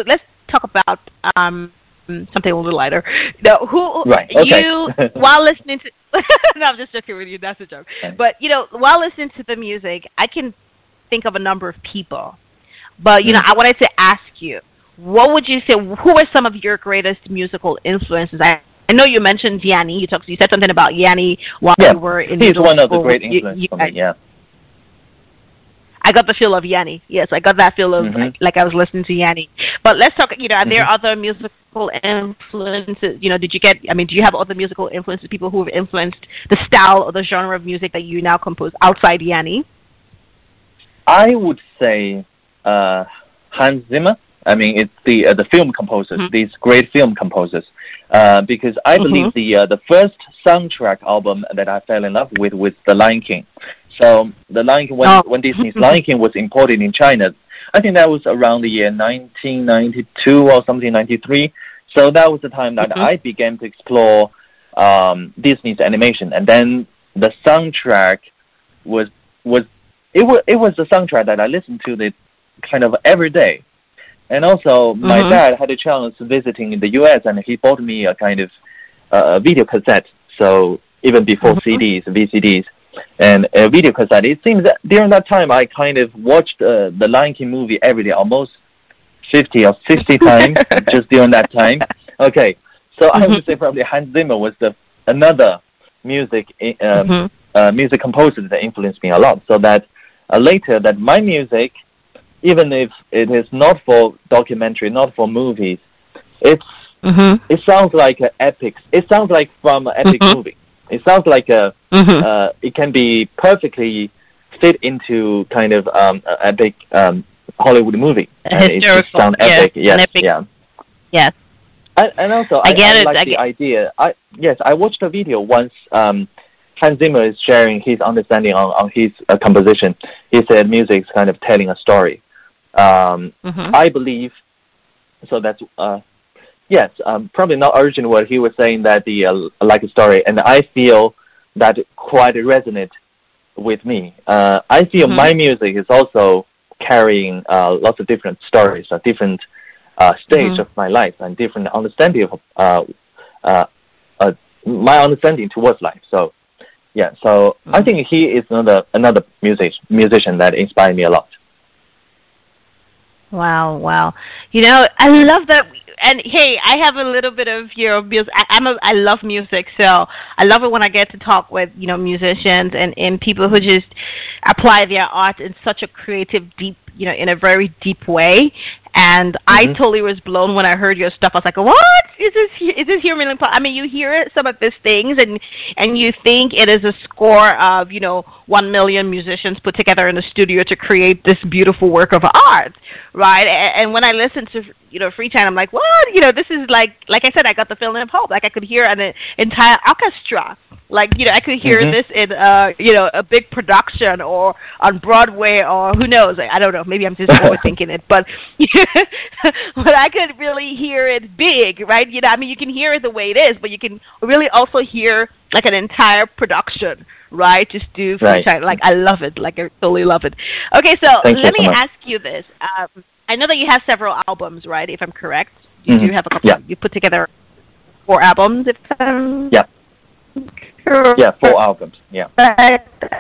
something a little lighter. Now, you while listening to no, I'm just joking with you. That's a joke. Okay. But while listening to the music, I can think of a number of people. But I wanted to ask you, what would you say? Who are some of your greatest musical influences? I know you mentioned Yanni. You said something about Yanni while you were in he's one of the great influences for me. Yeah. I got the feel of Yanni. Yes, I got that feel of like I was listening to Yanni. But let's talk. Are there other musical influences? Do you have other musical influences? People who have influenced the style or the genre of music that you now compose outside Yanni? I would say Hans Zimmer. I mean, it's the film composers. These great film composers. Because I believe the first soundtrack album that I fell in love with was The Lion King. So The Lion King, when Disney's Lion King was imported in China, I think that was around the year 1992 or something, 93. So that was the time that I began to explore Disney's animation, and then the soundtrack was the soundtrack that I listened to the kind of every day. And also, my dad had a chance visiting in the U.S., and he bought me a kind of video cassette. So even before CDs, VCDs, and a video cassette. It seems that during that time, I kind of watched the Lion King movie every day, almost 50 or 60 times just during that time. Okay, so I would say probably Hans Zimmer was another music composer that influenced me a lot. So that later that my music, even if it is not for documentary, not for movies, it sounds like an epic. It sounds like from an epic movie. It sounds like it can be perfectly fit into kind of epic Hollywood movie. And it just sounds epic. Yes, epic. Yeah. Yes. And also, I like the idea. I watched a video once. Hans Zimmer is sharing his understanding on his composition. He said music is kind of telling a story. I believe, so that's, yes, probably not original what he was saying that like a story, and I feel that quite resonate with me. I feel my music is also carrying lots of different stories, a different stage of my life, and different understanding of my understanding towards life. So, yeah. So I think he is another musician that inspired me a lot. Wow. You know, I love that. And hey, I have a little bit of music. I love music, so I love it when I get to talk with musicians and people who just apply their art in such a creative, deep, in a very deep way. And I totally was blown when I heard your stuff. I was like, what is this human? I mean, you hear some of these things and you think it is a score of 1 million musicians put together in a studio to create this beautiful work of art, right? And when I listen to Free China, I'm like, what? This is like I said, I got the feeling of hope. Like I could hear an entire orchestra. Like I could hear this in a big production or on Broadway or who knows. I don't know. Maybe I'm just overthinking it, but but I could really hear it big, right? I mean, you can hear it the way it is, but you can really also hear like an entire production, right? Just do Free China. Like I love it. Like I totally love it. Okay, so let me ask you this. I know that you have several albums, right? If I'm correct, you do have a couple. You put together 4 albums, if I'm correct. Yeah, 4 albums. Yeah. I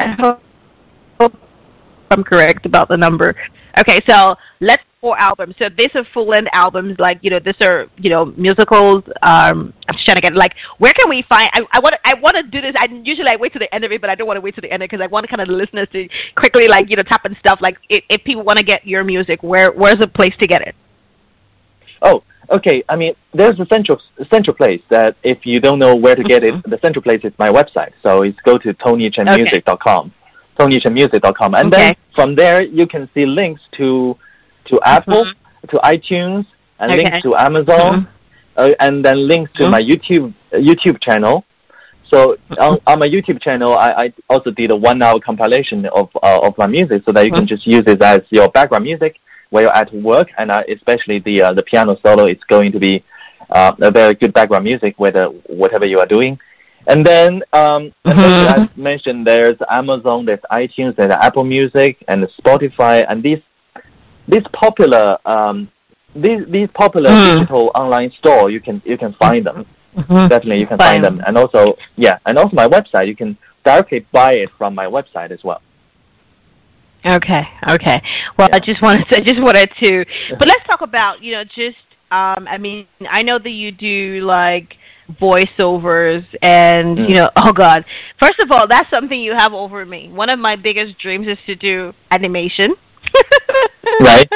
hope I'm correct about the number. Okay, so let's 4 albums. So these are full-length albums, like these are musicals. I'm just trying to get where can we find? I want to do this. I usually wait to the end of it, but I don't want to wait to the end because I want kind of the listeners to quickly tap and stuff. Like if people want to get your music, where's a place to get it? Oh, okay. I mean, there's a central place that if you don't know where to get it, the central place is my website. So it's go to TonyChenMusic.com. TonyChenMusic.com, and then from there you can see links to Apple, to iTunes, and links to Amazon, and then links to my YouTube channel. So on my YouTube channel, I also did a 1-hour compilation of my music, so that you can just use it as your background music while you're at work, and especially the piano solo. It's going to be a very good background music whatever you are doing. And then, as I mentioned, there's Amazon, there's iTunes, there's Apple Music, and Spotify, and these popular digital online store. You can find them. Definitely, you can find them, and also my website. You can directly buy it from my website as well. Okay. Well, I just wanted to, but let's talk about I mean, I know that you do voiceovers and oh god, first of all, that's something you have over me. One of my biggest dreams is to do animation. right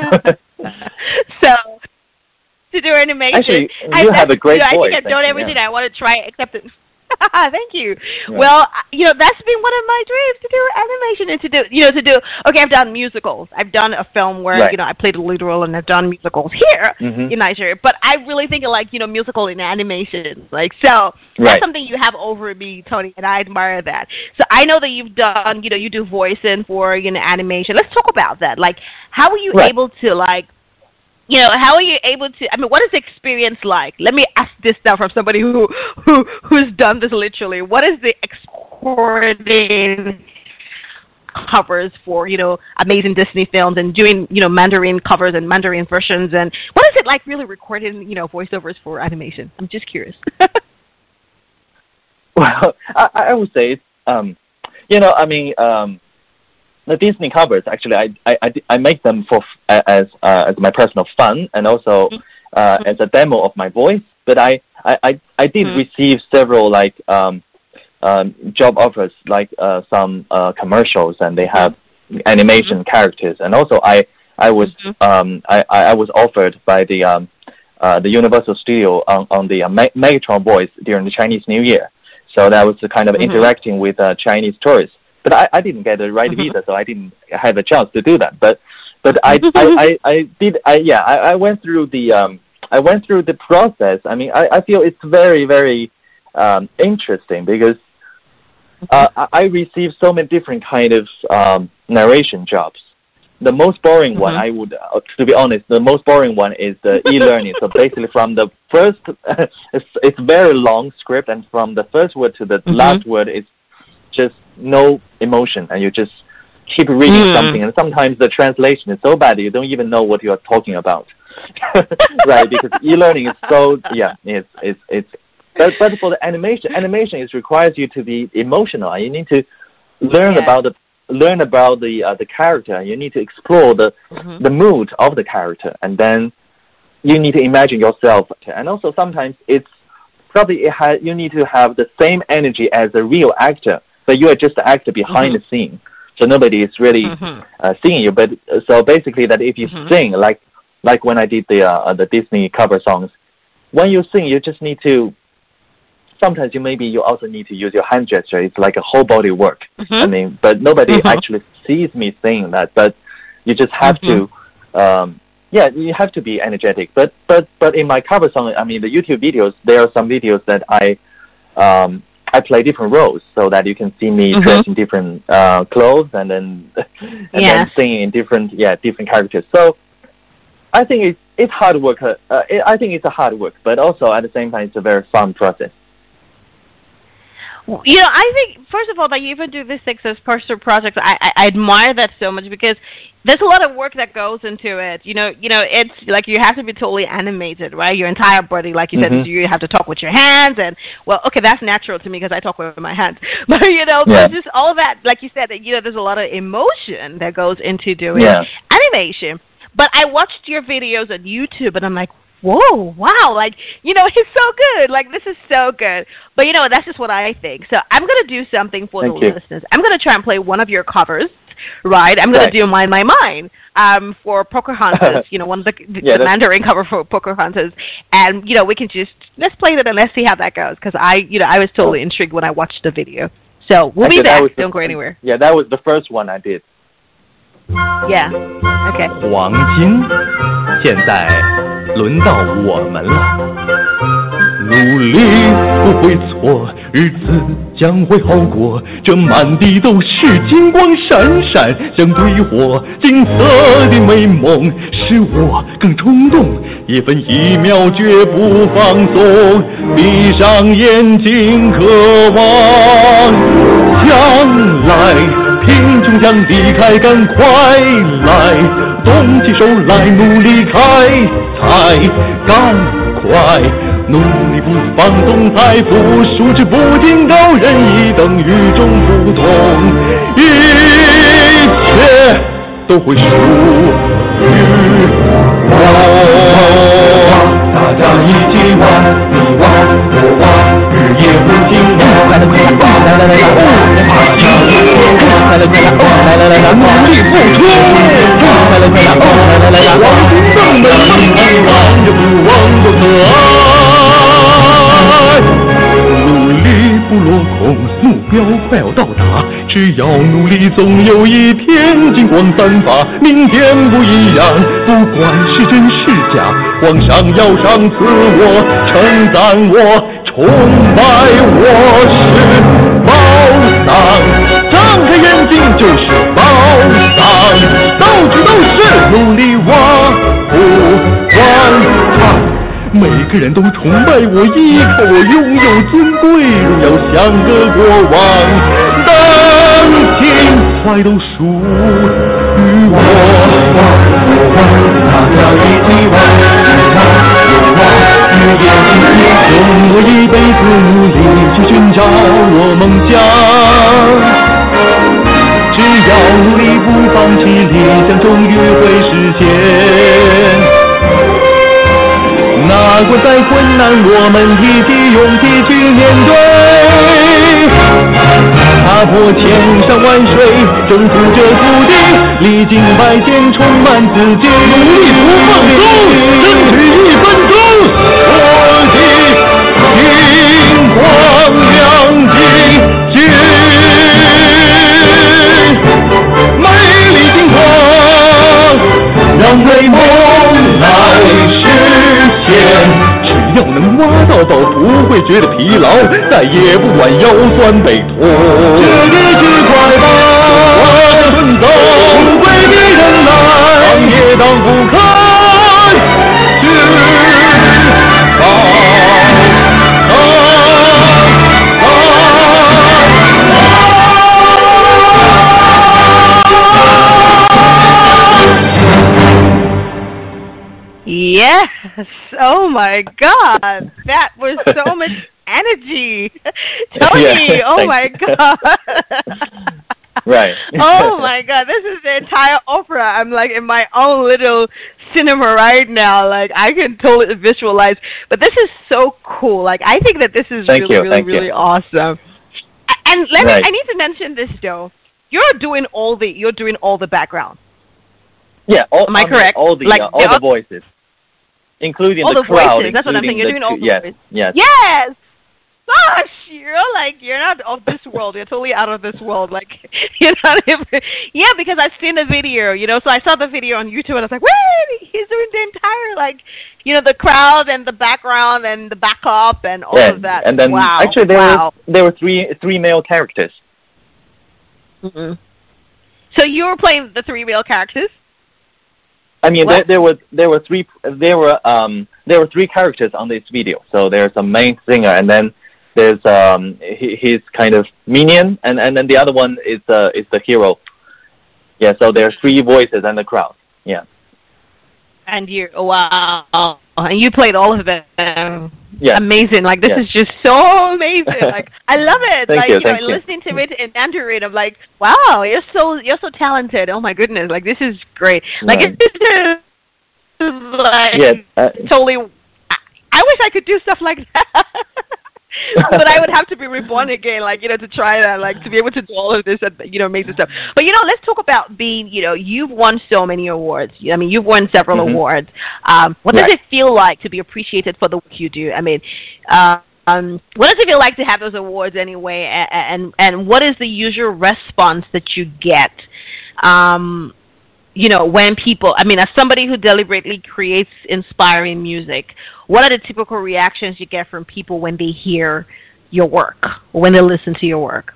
So to do animation, actually you have a great voice. I think I've done everything I want to try except it. Thank you. Right. Well, that's been one of my dreams, to do animation and to do. Okay, I've done musicals. I've done a film where I played a lead role, and I've done musicals here in Nigeria. But I really think of musical in animation. So that's something you have over me, Tony, and I admire that. So I know that you've done, you do voicing for animation. Let's talk about that. How are you able to how are you able to? I mean, what is the experience like? Let me ask this now from somebody who's done this literally. What is the recording covers for amazing Disney films and doing Mandarin covers and Mandarin versions, and what is it like really recording voiceovers for animation? I'm just curious. Well, I would say the Disney covers, actually, I make them for as my personal fun, and also as a demo of my voice. But I did receive several job offers, some commercials, and they have animation characters. And also I was offered by the Universal Studio on the Megatron voice during the Chinese New Year. So that was the kind of interacting with Chinese tourists. But I didn't get the right visa, so I didn't have a chance to do that. But I went through the process. I mean, I feel it's very, very interesting because I receive so many different kind of narration jobs. The most boring one, I would, to be honest, the most boring one is the e-learning. So basically, from the first, it's very long script, and from the first word to the last word, it's just no emotion, and you just keep reading something. And sometimes the translation is so bad you don't even know what you are talking about, right? Because e-learning is so it's. But for the animation it requires you to be emotional. You need to learn about the character. You need to explore the mood of the character, and then you need to imagine yourself. And also sometimes it's probably you need to have the same energy as a real actor, but you are just the actor behind the scene, so nobody is really seeing you. But so basically, that if you sing like when I did the Disney cover songs, when you sing, you just need to. Sometimes you also need to use your hand gesture. It's like a whole body work. I mean, but nobody actually sees me saying that. But you just have to, you have to be energetic. But in my cover song, I mean, the YouTube videos, there are some videos that I play different roles so that you can see me dressed in different clothes and then singing in different characters. So I think it's hard work. I think it's a hard work, but also at the same time, it's a very fun process. You know, I think, first of all, that you even do these things as personal projects, I admire that so much, because there's a lot of work that goes into it. You know, it's like you have to be totally animated, right? Your entire body, like you said, you have to talk with your hands, and, well, okay, that's natural to me because I talk with my hands. But, but just all that, like you said, that, there's a lot of emotion that goes into doing animation. But I watched your videos on YouTube, and I'm like, whoa, wow, like, it's so good. Like, this is so good. But, that's just what I think. So I'm going to do something for the listeners. I'm going to try and play one of your covers, right? I'm going to do Mind My Mind for Pocahontas, one of the Mandarin cover for Pocahontas. And, we can let's play it and let's see how that goes. Because I was totally intrigued when I watched the video. So we'll be back. Don't go anywhere. Yeah, that was the first one I did. Yeah, okay. 黄金，现在轮到我们了。努力不会错，日子将会好过。这满地都是金光闪闪，像堆火。金色的美梦使我更冲动，一分一秒绝不放松。闭上眼睛，渴望将来。贫穷将离开，赶快来，动起手来，努力开采，赶快，努力不放纵，财富数之不尽，高人一等，与众不同，一切都会属于我。大家一起玩，你玩我玩，日夜不停玩，来来来来来来来，大家一起玩，来来来来来来来，努力付出，来来来来来来来，往前登的梦想，望着不忘的可爱，努力不落空，目标快要到达，只要努力，总有一天金光散发，明天不一样，不管是真是假。皇上要赏赐我，称赞我，崇拜我是宝藏，张开眼睛就是宝藏，到处都是努力挖不完它。每个人都崇拜我，依靠我，拥有尊贵荣耀，像个国王，当今快都属于我。大家一起玩，日夜不停，用我一辈子努力去寻找我梦想。只要努力不放弃，理想终于会实现。哪管再困难，我们一起用力去面对，踏破千山万水，征服这土地，历经百劫，充满自己，努力不放松，争取1分钟，我的金光亮晶晶，美丽金光，让美梦来实现。只要能挖到宝，不会觉得疲劳，再也不管腰酸背痛。这一句快吧，快奔走，不归的人来，当也当不开， Yes. Oh my God. That was so much energy. Tony, Yeah, oh my God. Right. Oh my God. This is the entire opera. I'm like in my own little cinema right now. Like I can totally visualize. But this is so cool. Like I think that this is really awesome. And let me, I need to mention this though. You're doing all the background. Yeah, am I correct? All the voices, including all the crowd. Voices. That's what I'm saying. You're doing all the voices. Yes. Yes. Gosh, you're not of this world. You're totally out of this world. Like you're not even. Yeah, because I've seen the video. So I saw the video on YouTube and I was like, wait, he's doing the entire the crowd and the background and the backup and all of that. And then actually there were three male characters. Mm-hmm. So you were playing the three male characters? I mean, there were three characters on this video. So there's a main singer, and then there's his kind of minion, and then the other one is the hero. Yeah. So there's three voices and the crowd. Yeah. And and you played all of them. Yeah. Amazing. Like this is just so amazing. Like I love it. Thank you. Listening to it in Mandarin, I'm like, wow, you're so talented. Oh my goodness. Like this is great. Like it's like totally. I wish I could do stuff like that. But I would have to be reborn again, to try that, to be able to do all of this and, make this stuff. But, let's talk about being, you've won so many awards. I mean, you've won several awards. What does it feel like to be appreciated for the work you do? I mean, what does it feel like to have those awards anyway? And what is the usual response that you get? When people, as somebody who deliberately creates inspiring music, what are the typical reactions you get from people when they hear your work, or when they listen to your work?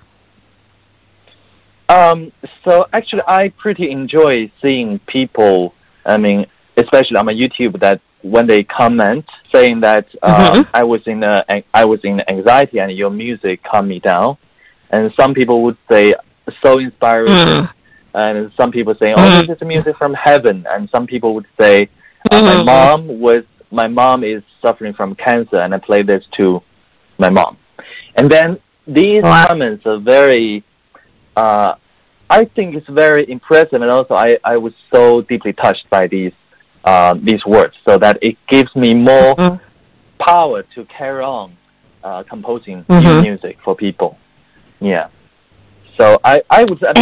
So actually, I pretty enjoy seeing people, especially on my YouTube, that when they comment saying that I was in anxiety and your music calmed me down, and some people would say so inspiring. And some people say, "Oh, this is music from heaven," and some people would say, "My mom is suffering from cancer, and I play this to my mom." And then these comments are very, I think it's very impressive, and also I was so deeply touched by these words, so that it gives me more power to carry on composing new music for people. Yeah. So I would say,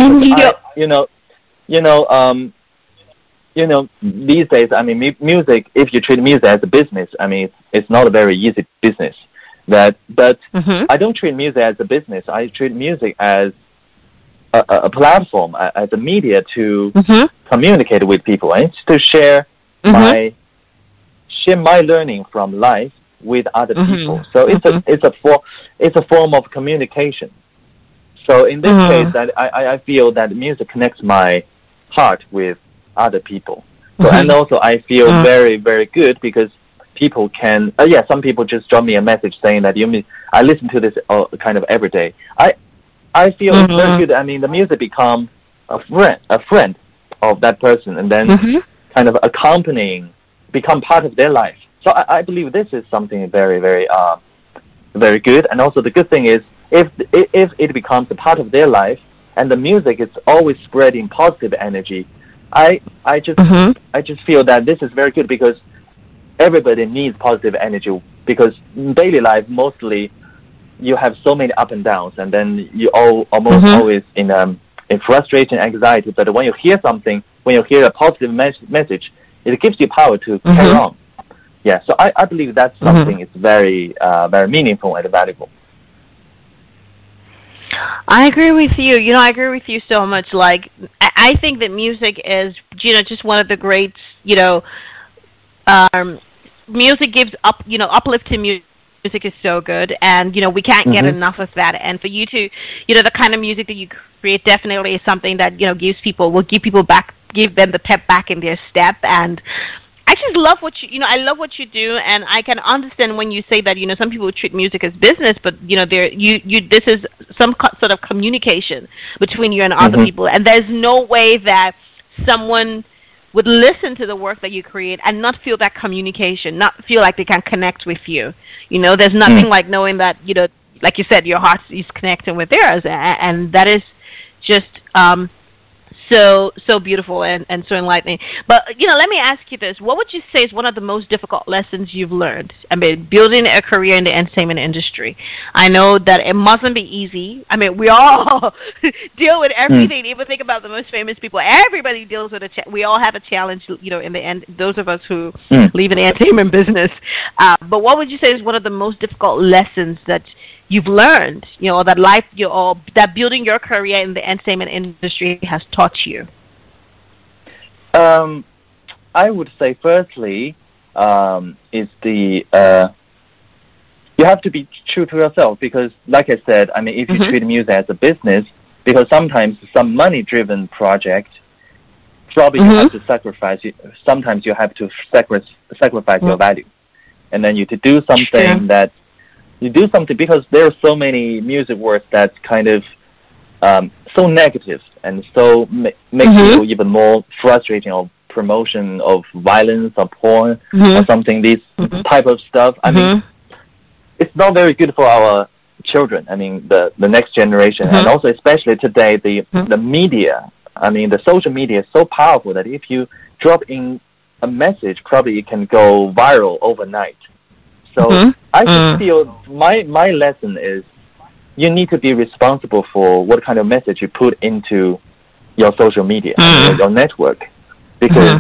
these days, music, if you treat music as a business, it's not a very easy business. But I don't treat music as a business. I treat music as a platform, as a media to communicate with people and to share my learning from life with other people. So it's a form of communication. So in this case, that I feel that music connects my heart with other people. So and also I feel very, very good because people can. Some people just drop me a message saying that I listen to this kind of every day. I feel very good. The music become a friend of that person, and then kind of become part of their life. So I believe this is something very, very, very good. And also the good thing is, if it becomes a part of their life, and the music is always spreading positive energy, I just feel that this is very good because everybody needs positive energy. Because in daily life, mostly you have so many up and downs, and then you almost always in frustration, anxiety. But when you hear something, when you hear a positive message, it gives you power to carry on. Yeah, so I believe that's something is very very meaningful and valuable. I agree with you. I agree with you so much. Like, I think that music is, just one of the greats. Music gives uplifting music music is so good, and we can't get enough of that. And for you to, the kind of music that you create definitely is something that will give them the pep back in their step. And I just love what I love what you do, and I can understand when you say that some people treat music as business, but this is some sort of communication between you and other people, and there's no way that someone would listen to the work that you create and not feel that communication, not feel like they can connect with you. There's nothing like knowing that, like you said, your heart is connecting with theirs, and that is just so beautiful and so enlightening. But, let me ask you this. What would you say is one of the most difficult lessons you've learned? I mean, building a career in the entertainment industry. I know that it mustn't be easy. I mean, we all deal with everything. Even think about the most famous people. Everybody deals with we all have a challenge, in the end, those of us who leave in the entertainment business. But what would you say is one of the most difficult lessons that you've learned, that building your career in the entertainment industry has taught you? I would say, firstly, is you have to be true to yourself, because, like I said, I mean, if you treat music as a business, because sometimes some money-driven project, probably you have to sacrifice. Sometimes you have to sacrifice your value, and then you to do something that. You do something because there are so many music works that's kind of so negative and so makes you even more frustrating, or promotion of violence or porn or something, these type of stuff. I mean, it's not very good for our children. I mean, the next generation, and also especially today, the media. I mean, the social media is so powerful that if you drop in a message, probably it can go viral overnight. So I just feel my lesson is you need to be responsible for what kind of message you put into your social media, your network, because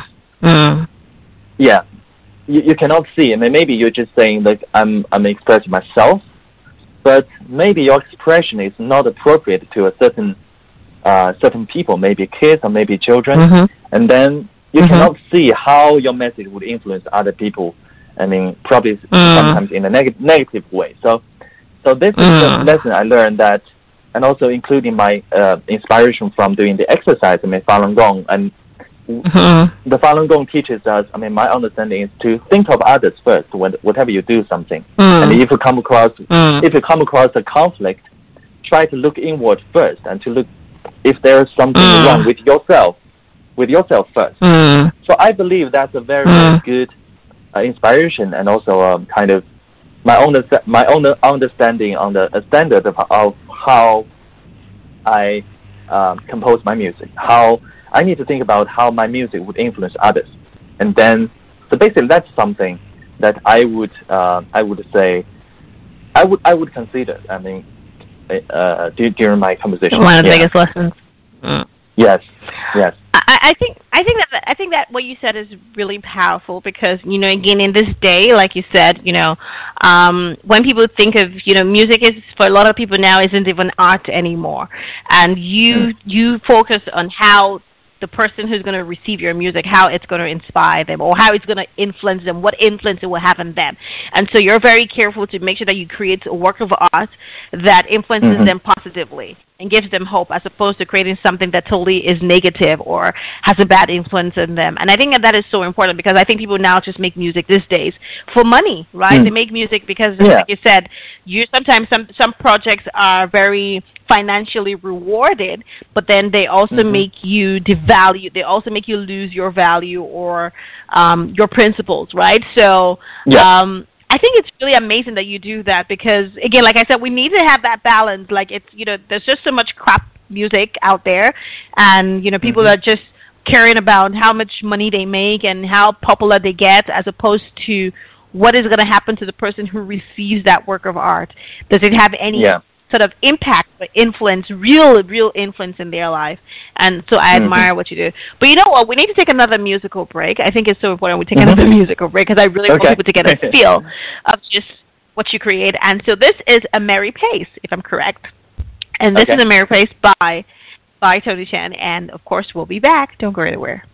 you cannot see. I mean, maybe you're just saying like I'm expressing myself, but maybe your expression is not appropriate to a certain people, maybe kids or maybe children, and then you cannot see how your message would influence other people. I mean, probably sometimes in a negative way. So this is the lesson I learned, that, and also including my inspiration from doing the exercise. I mean, Falun Gong, and the Falun Gong teaches us. I mean, my understanding is to think of others first. Whatever you do, something, and if you come across a conflict, try to look inward first, and to look if there is something wrong with yourself first. So I believe that's a very, very good inspiration, and also kind of my own understanding on the standard of how I compose my music. How I need to think about how my music would influence others, and then so basically that's something that I would say I would consider. I mean, during my composition. One of the biggest lessons. Yes. I think that what you said is really powerful, because again, in this day, like you said, when people think of music, is for a lot of people now isn't even art anymore, and you focus on how the person who's going to receive your music, how it's going to inspire them, or how it's going to influence them, what influence it will have on them. And so you're very careful to make sure that you create a work of art that influences them positively and gives them hope, as opposed to creating something that totally is negative or has a bad influence on them. And I think that is so important, because I think people now just make music these days for money, right? They make music because, like you said, sometimes some projects are very financially rewarded, but then they also make you devalue. They also make you lose your value or your principles, right? So I think it's really amazing that you do that, because, again, like I said, we need to have that balance. Like, it's, there's just so much crap music out there, and, people are just caring about how much money they make and how popular they get, as opposed to what is going to happen to the person who receives that work of art. Does it have any sort of impact or influence, real influence in their life? And so I admire what you do. But you know what? We need to take another musical break. I think it's so important we take another musical break, because I really want people to get a feel of just what you create. And so this is A Merry Pace, if I'm correct. And this is A Merry Pace by Tony Chen. And, of course, we'll be back. Don't go anywhere.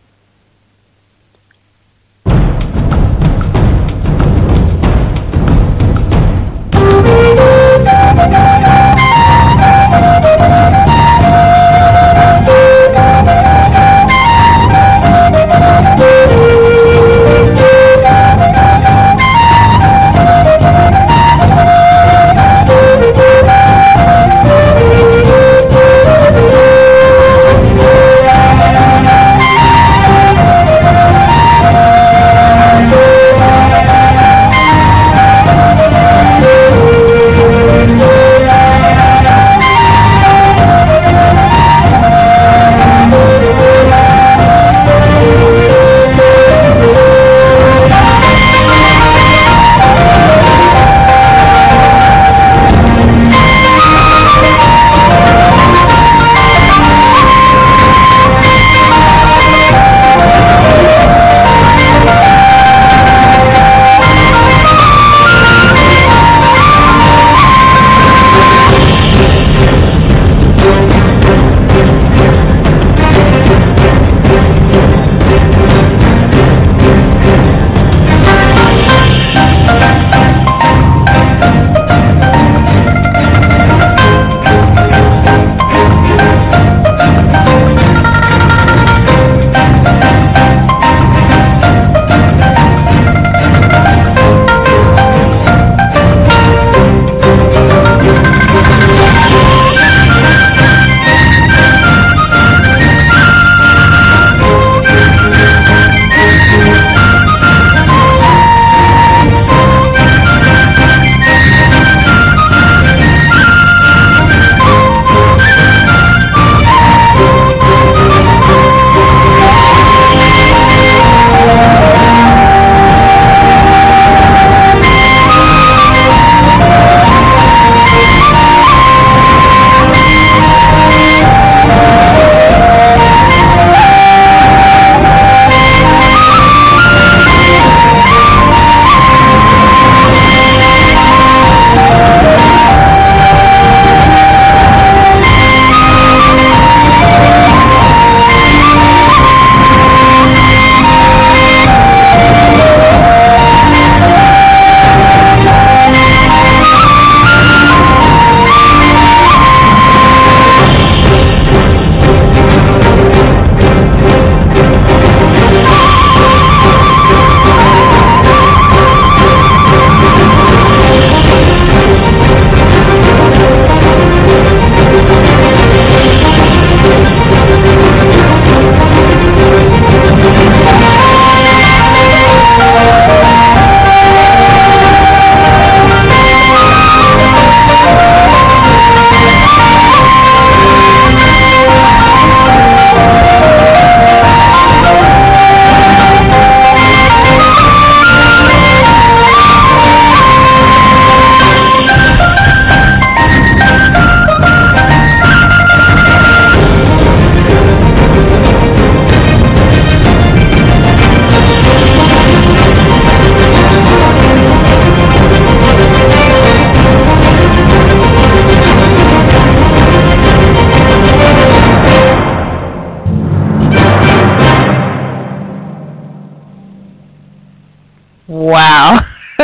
Wow.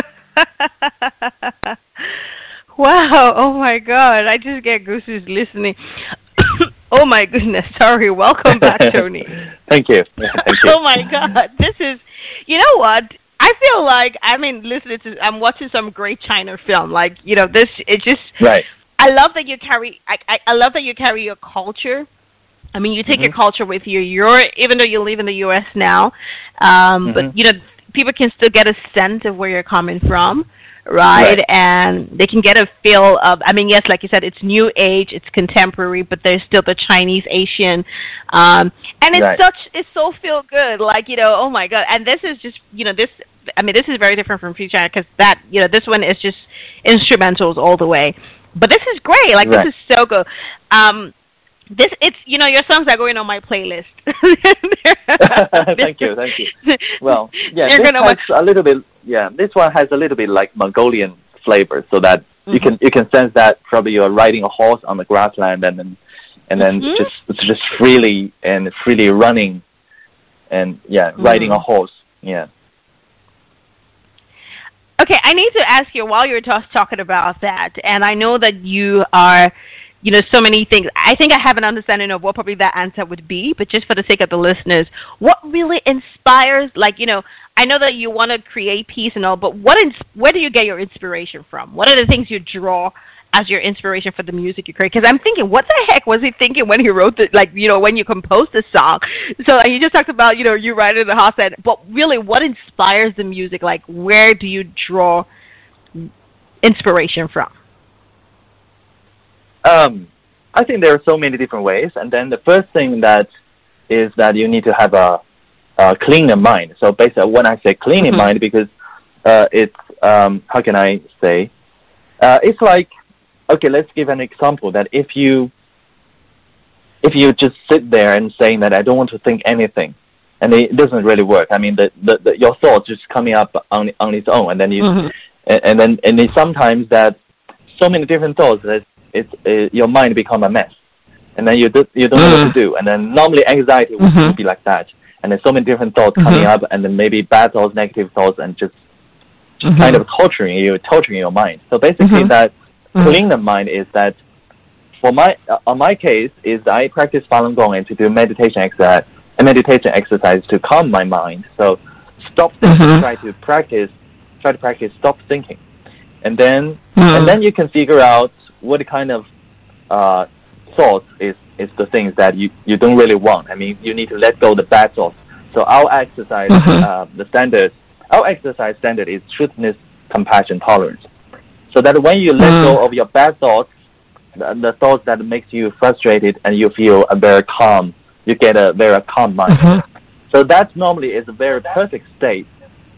Wow. Oh my God. I just get goosebumps listening. Oh my goodness. Sorry. Welcome back, Tony. Thank you. Thank you. Oh my God. This is, you know what? I feel like, listening to, I'm watching some great China film. Like, this, it just, Right. I love that you carry, I love that you carry your culture. I mean, you take your culture with you. Even though you live in the U.S. now, but, people can still get a sense of where you're coming from. Right, and they can get a feel of, yes, like you said, it's new age, it's contemporary, but there's still the Chinese, Asian, and it's so feel good, like, oh my God, and this is just, this is very different from Free China, because that, this one is just instrumentals all the way, but this is great, like, this is so good. It's your songs are going on my playlist. Thank you. Well, yeah, this has a little bit. Yeah, this one has a little bit like Mongolian flavor, so that you can sense that probably you're riding a horse on the grassland, and then just freely running, and riding a horse. Yeah. Okay, I need to ask you while you're talking about that, and I know that you are. So many things. I think I have an understanding of what probably that answer would be, but just for the sake of the listeners, what really inspires, I know that you want to create peace and all, but where do you get your inspiration from? What are the things you draw as your inspiration for the music you create? Because I'm thinking, what the heck was he thinking when he wrote when you composed the song? So you just talked about, you write it in the house, but really, what inspires the music? Like, where do you draw inspiration from? I think there are so many different ways, and then the first thing that is that you need to have a cleaner mind. So basically, when I say cleaner mind, because it's how can I say? It's like, okay, let's give an example that if you just sit there and saying that I don't want to think anything, and it doesn't really work. Your thoughts just coming up on its own, and then and sometimes that so many different thoughts that your mind become a mess, and then you don't know what to do. And then normally anxiety would be like that, and there's so many different thoughts coming up, and then maybe bad thoughts, negative thoughts, and just kind of torturing your mind. So basically, that cleaning the mind is that for my case is I practice Falun Gong and to do meditation exercise to calm my mind. So stop thinking, try to practice stop thinking, and then you can figure out what kind of thoughts is the things that you don't really want. You need to let go the bad thoughts. So our exercise standard is truthfulness, compassion, tolerance. So that when you let go of your bad thoughts, the thoughts that makes you frustrated, and you feel very calm, you get a very calm mind. So that normally is a very perfect state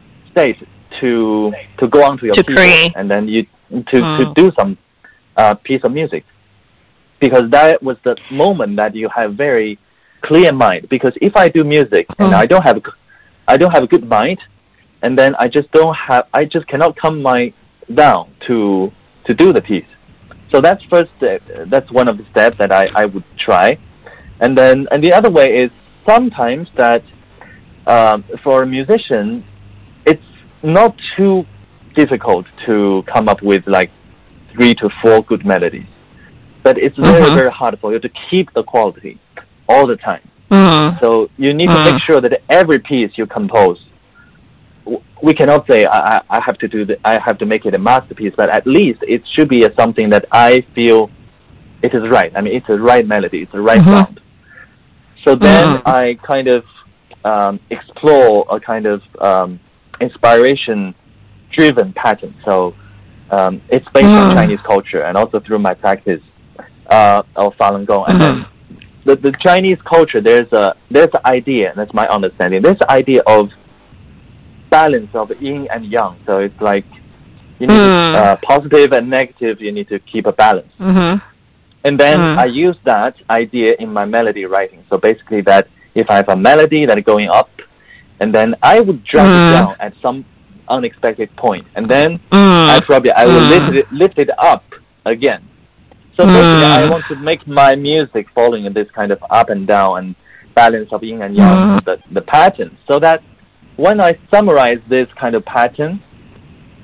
to go on to your keyboard, and then to do some piece of music, because that was the moment that you have very clear mind. Because if I do music and I don't have a good mind, and then I just cannot come down to do the piece. So that's first step. That's one of the steps that I would try, and the other way is sometimes that for a musician, it's not too difficult to come up with like 3 to 4 good melodies, but it's very, very hard for you to keep the quality all the time. So you need to make sure that every piece you compose, we cannot say I have to make it a masterpiece, but at least it should be something that I feel it is right. It's a right melody, it's a right sound. So then I kind of explore a kind of inspiration-driven pattern. So it's based on Chinese culture, and also through my practice of Falun Gong. And then the Chinese culture, there's an idea, and that's my understanding. There's an idea of balance of yin and yang. So it's like you need positive and negative. You need to keep a balance. And then I use that idea in my melody writing. So basically, that if I have a melody that is going up, and then I would drag it down at some unexpected point, and then I will lift it up again. So basically, I want to make my music following in this kind of up and down and balance of yin and yang, the pattern, so that when I summarize this kind of pattern,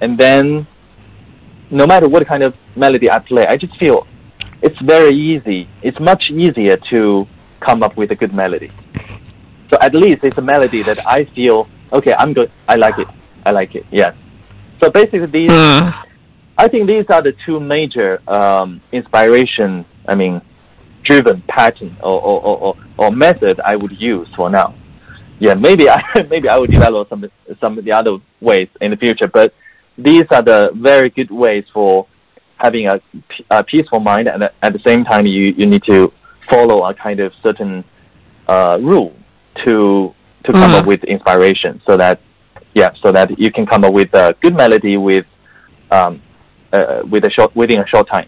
and then no matter what kind of melody I play, I just feel it's very easy. It's much easier to come up with a good melody. So at least it's a melody that I feel, okay, I'm good. I like it. Yes. So basically these, I think these are the two major inspiration, driven pattern or method I would use for now. Yeah, maybe I will develop some of the other ways in the future, but these are the very good ways for having a peaceful mind, and at the same time you need to follow a kind of certain rule to come up with inspiration, so that you can come up with a good melody within a short time.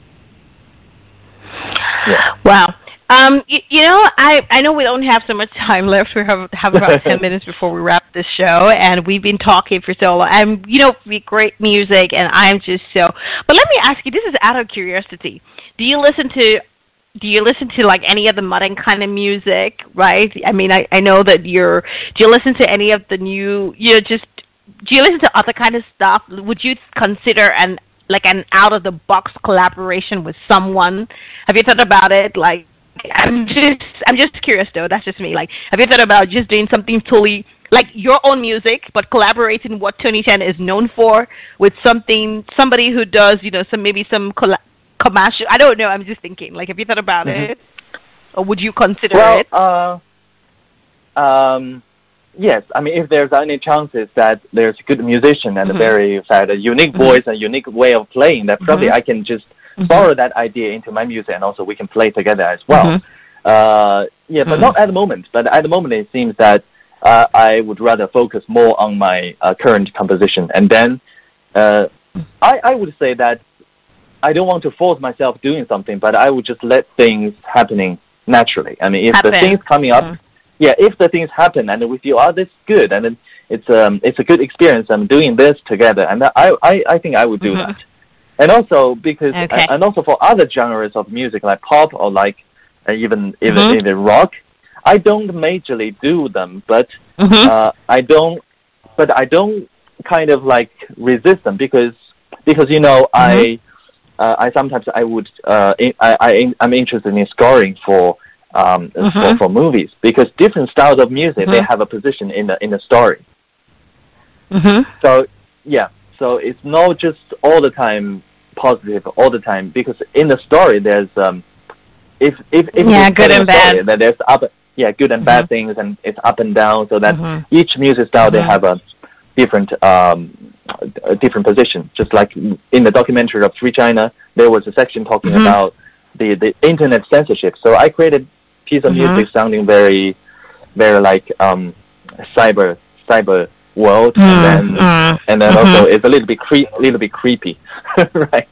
Yeah. Wow. I know we don't have so much time left. We have about 10 minutes before we wrap this show, and we've been talking for so long. And great music, and I'm just so. But let me ask you, this is out of curiosity. Do you listen to like any of the modern kind of music? Right. I know that do you listen to any of the new? Do you listen to other kind of stuff? Would you consider an out of the box collaboration with someone? Have you thought about it? Like, I'm just curious though. That's just me. Like, have you thought about just doing something totally like your own music, but collaborating what Tony Chen is known for with somebody who does, some commercial. I don't know. I'm just thinking. Like, have you thought about it, or would you consider it? Yes. If there's any chances that there's a good musician and a very unique voice and unique way of playing, that probably I can just borrow that idea into my music, and also we can play together as well. But not at the moment. But at the moment, it seems that I would rather focus more on my current composition, and then I would say that I don't want to force myself doing something, but I would just let things happening naturally. If the things coming up, if the things happen and we feel, this is good, and then it's a good experience. I'm doing this together, and I think I would do that. And also and also for other genres of music like pop or like even rock, I don't majorly do them, but I don't kind of like resist them because I sometimes I'm interested in scoring for movies, because different styles of music they have a position in the story. So it's not just all the time positive all the time, because in the story there's if good and bad, then there's good and bad things, and it's up and down, so that each music style they have a different position. Just like in the documentary of Free China, there was a section talking about the internet censorship. So I created a piece of music sounding very, very like cyber world, and then also it's a little bit creepy, right?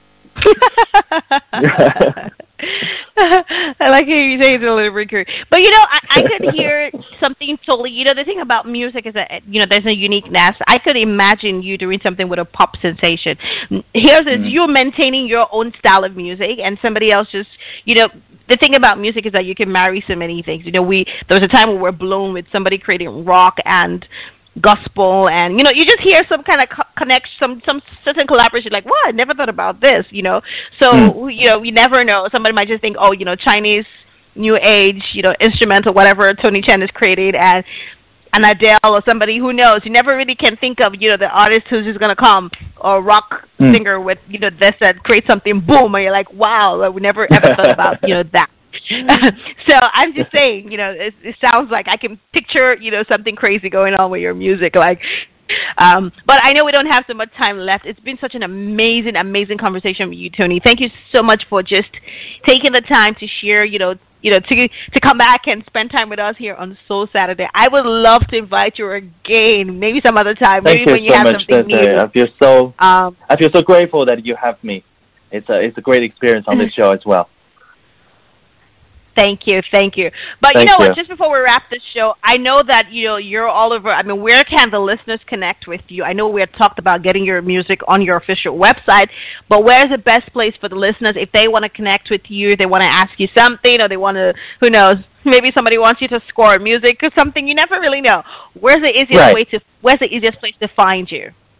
I like how you say it's a little bit creepy, but I could hear something totally. The thing about music is that there's a uniqueness. I could imagine you doing something with a pop sensation. You're maintaining your own style of music, and somebody else just the thing about music is that you can marry so many things. There was a time when we were blown with somebody creating rock and gospel, and you just hear some kind of connection, some certain collaboration, like, wow, I never thought about this, so you never know. Somebody might just think, Chinese new age instrumental, whatever Tony Chen has created, and an Adele or somebody, who knows. You never really can think of the artist who's just gonna come, or rock singer with this that creates something, boom, and you're like, wow, we never ever thought about that. So I'm just saying, it sounds like I can picture, something crazy going on with your music, like. But I know we don't have so much time left. It's been such an amazing, amazing conversation with you, Tony. Thank you so much for just taking the time to share, to come back and spend time with us here on Soul Saturday. I would love to invite you again, maybe some other time, maybe when you have something new. I feel so grateful that you have me. It's a great experience on this show as well. Thank you. But you know what, just before we wrap this show, I know that you're all over. Where can the listeners connect with you? I know we had talked about getting your music on your official website, but where's the best place for the listeners if they want to connect with you, they want to ask you something, or they want to, who knows, maybe somebody wants you to score music or something, you never really know. Where's the easiest place to find you?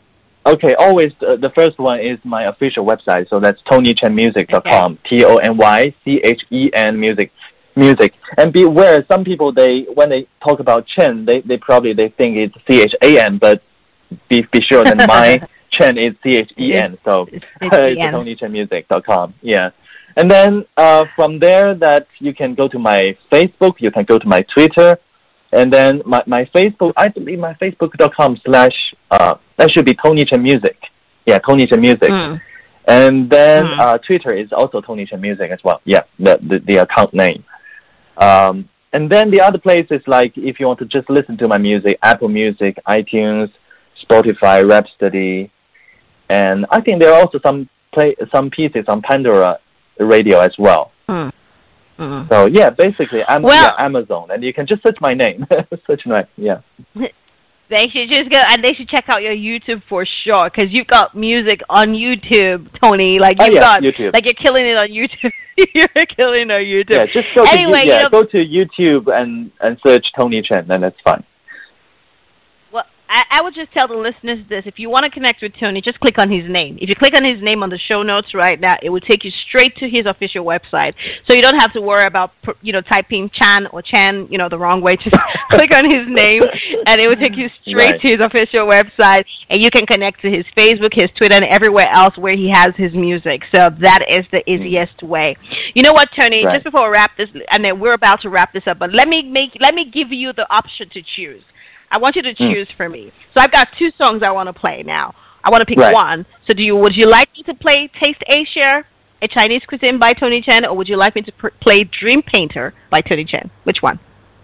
Okay, always the first one is my official website, so that's TonyChenMusic.com. Okay. TonyChen music. And beware, some people when they talk about Chen, they think it's CHAN, but be sure that my Chen is CHEN. So it's TonyChenMusic.com. Yeah. And then from there, that you can go to my Facebook, you can go to my Twitter, and then my Facebook, I believe my Facebook.com/ that should be Tony Chen Music. Yeah, Tony Chen Music. And then Twitter is also Tony Chen Music as well. Yeah, the account name. And then the other places, like if you want to just listen to my music, Apple Music, iTunes, Spotify, Rhapsody, and I think there are also some pieces on Pandora Radio as well. So yeah, basically I'm Amazon, and you can just search my name. Yeah. They should just go, and they should check out your YouTube for sure, because you've got music on YouTube, Tony. Like you've got YouTube. Like you're killing it on YouTube. You're killing it on YouTube. Yeah, just go go to YouTube and search Tony Chen, and that's fine. Well, I would just tell the listeners this: if you want to connect with Tony, just click on his name. If you click on his name on the show notes right now, it will take you straight to his official website. So you don't have to worry about typing Chan or Chan the wrong way. Just click on his name, and it will take you straight to his official website, and you can connect to his Facebook, his Twitter, and everywhere else where he has his music. So that is the easiest way. You know what, Tony? Just before we wrap this, and then we're about to wrap this up, but let me give you the option to choose. I want you to choose for me. So I've got 2 songs I want to play now. I want to pick one. So would you like me to play Taste Asia, a Chinese cuisine by Tony Chen, or would you like me to play Dream Painter by Tony Chen? Which one?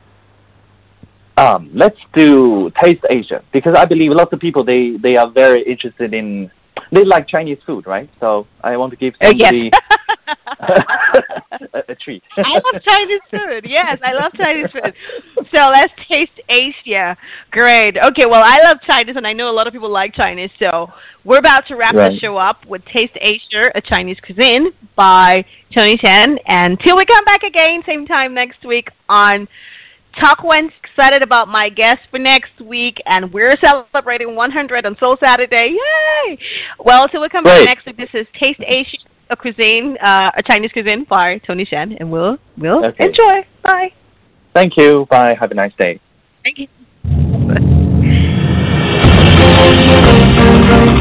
Let's do Taste Asia, because I believe lots of people, they are very interested in, they like Chinese food, right? So I want to give somebody a treat. I love Chinese food. Yes, I love Chinese food. So let's Taste Asia. Great. Okay, well, I love Chinese, and I know a lot of people like Chinese, so we're about to wrap the show up with Taste Asia, a Chinese cuisine by Tony Chen. And till we come back again, same time next week on Talk Wednesday. Excited about my guest for next week, and we're celebrating 100 on Soul Saturday. Yay! Well, till we come back next week, this is Taste Asia, a cuisine, a Chinese cuisine by Tony Chen, and we'll enjoy. Bye. Thank you. Bye. Have a nice day. Thank you.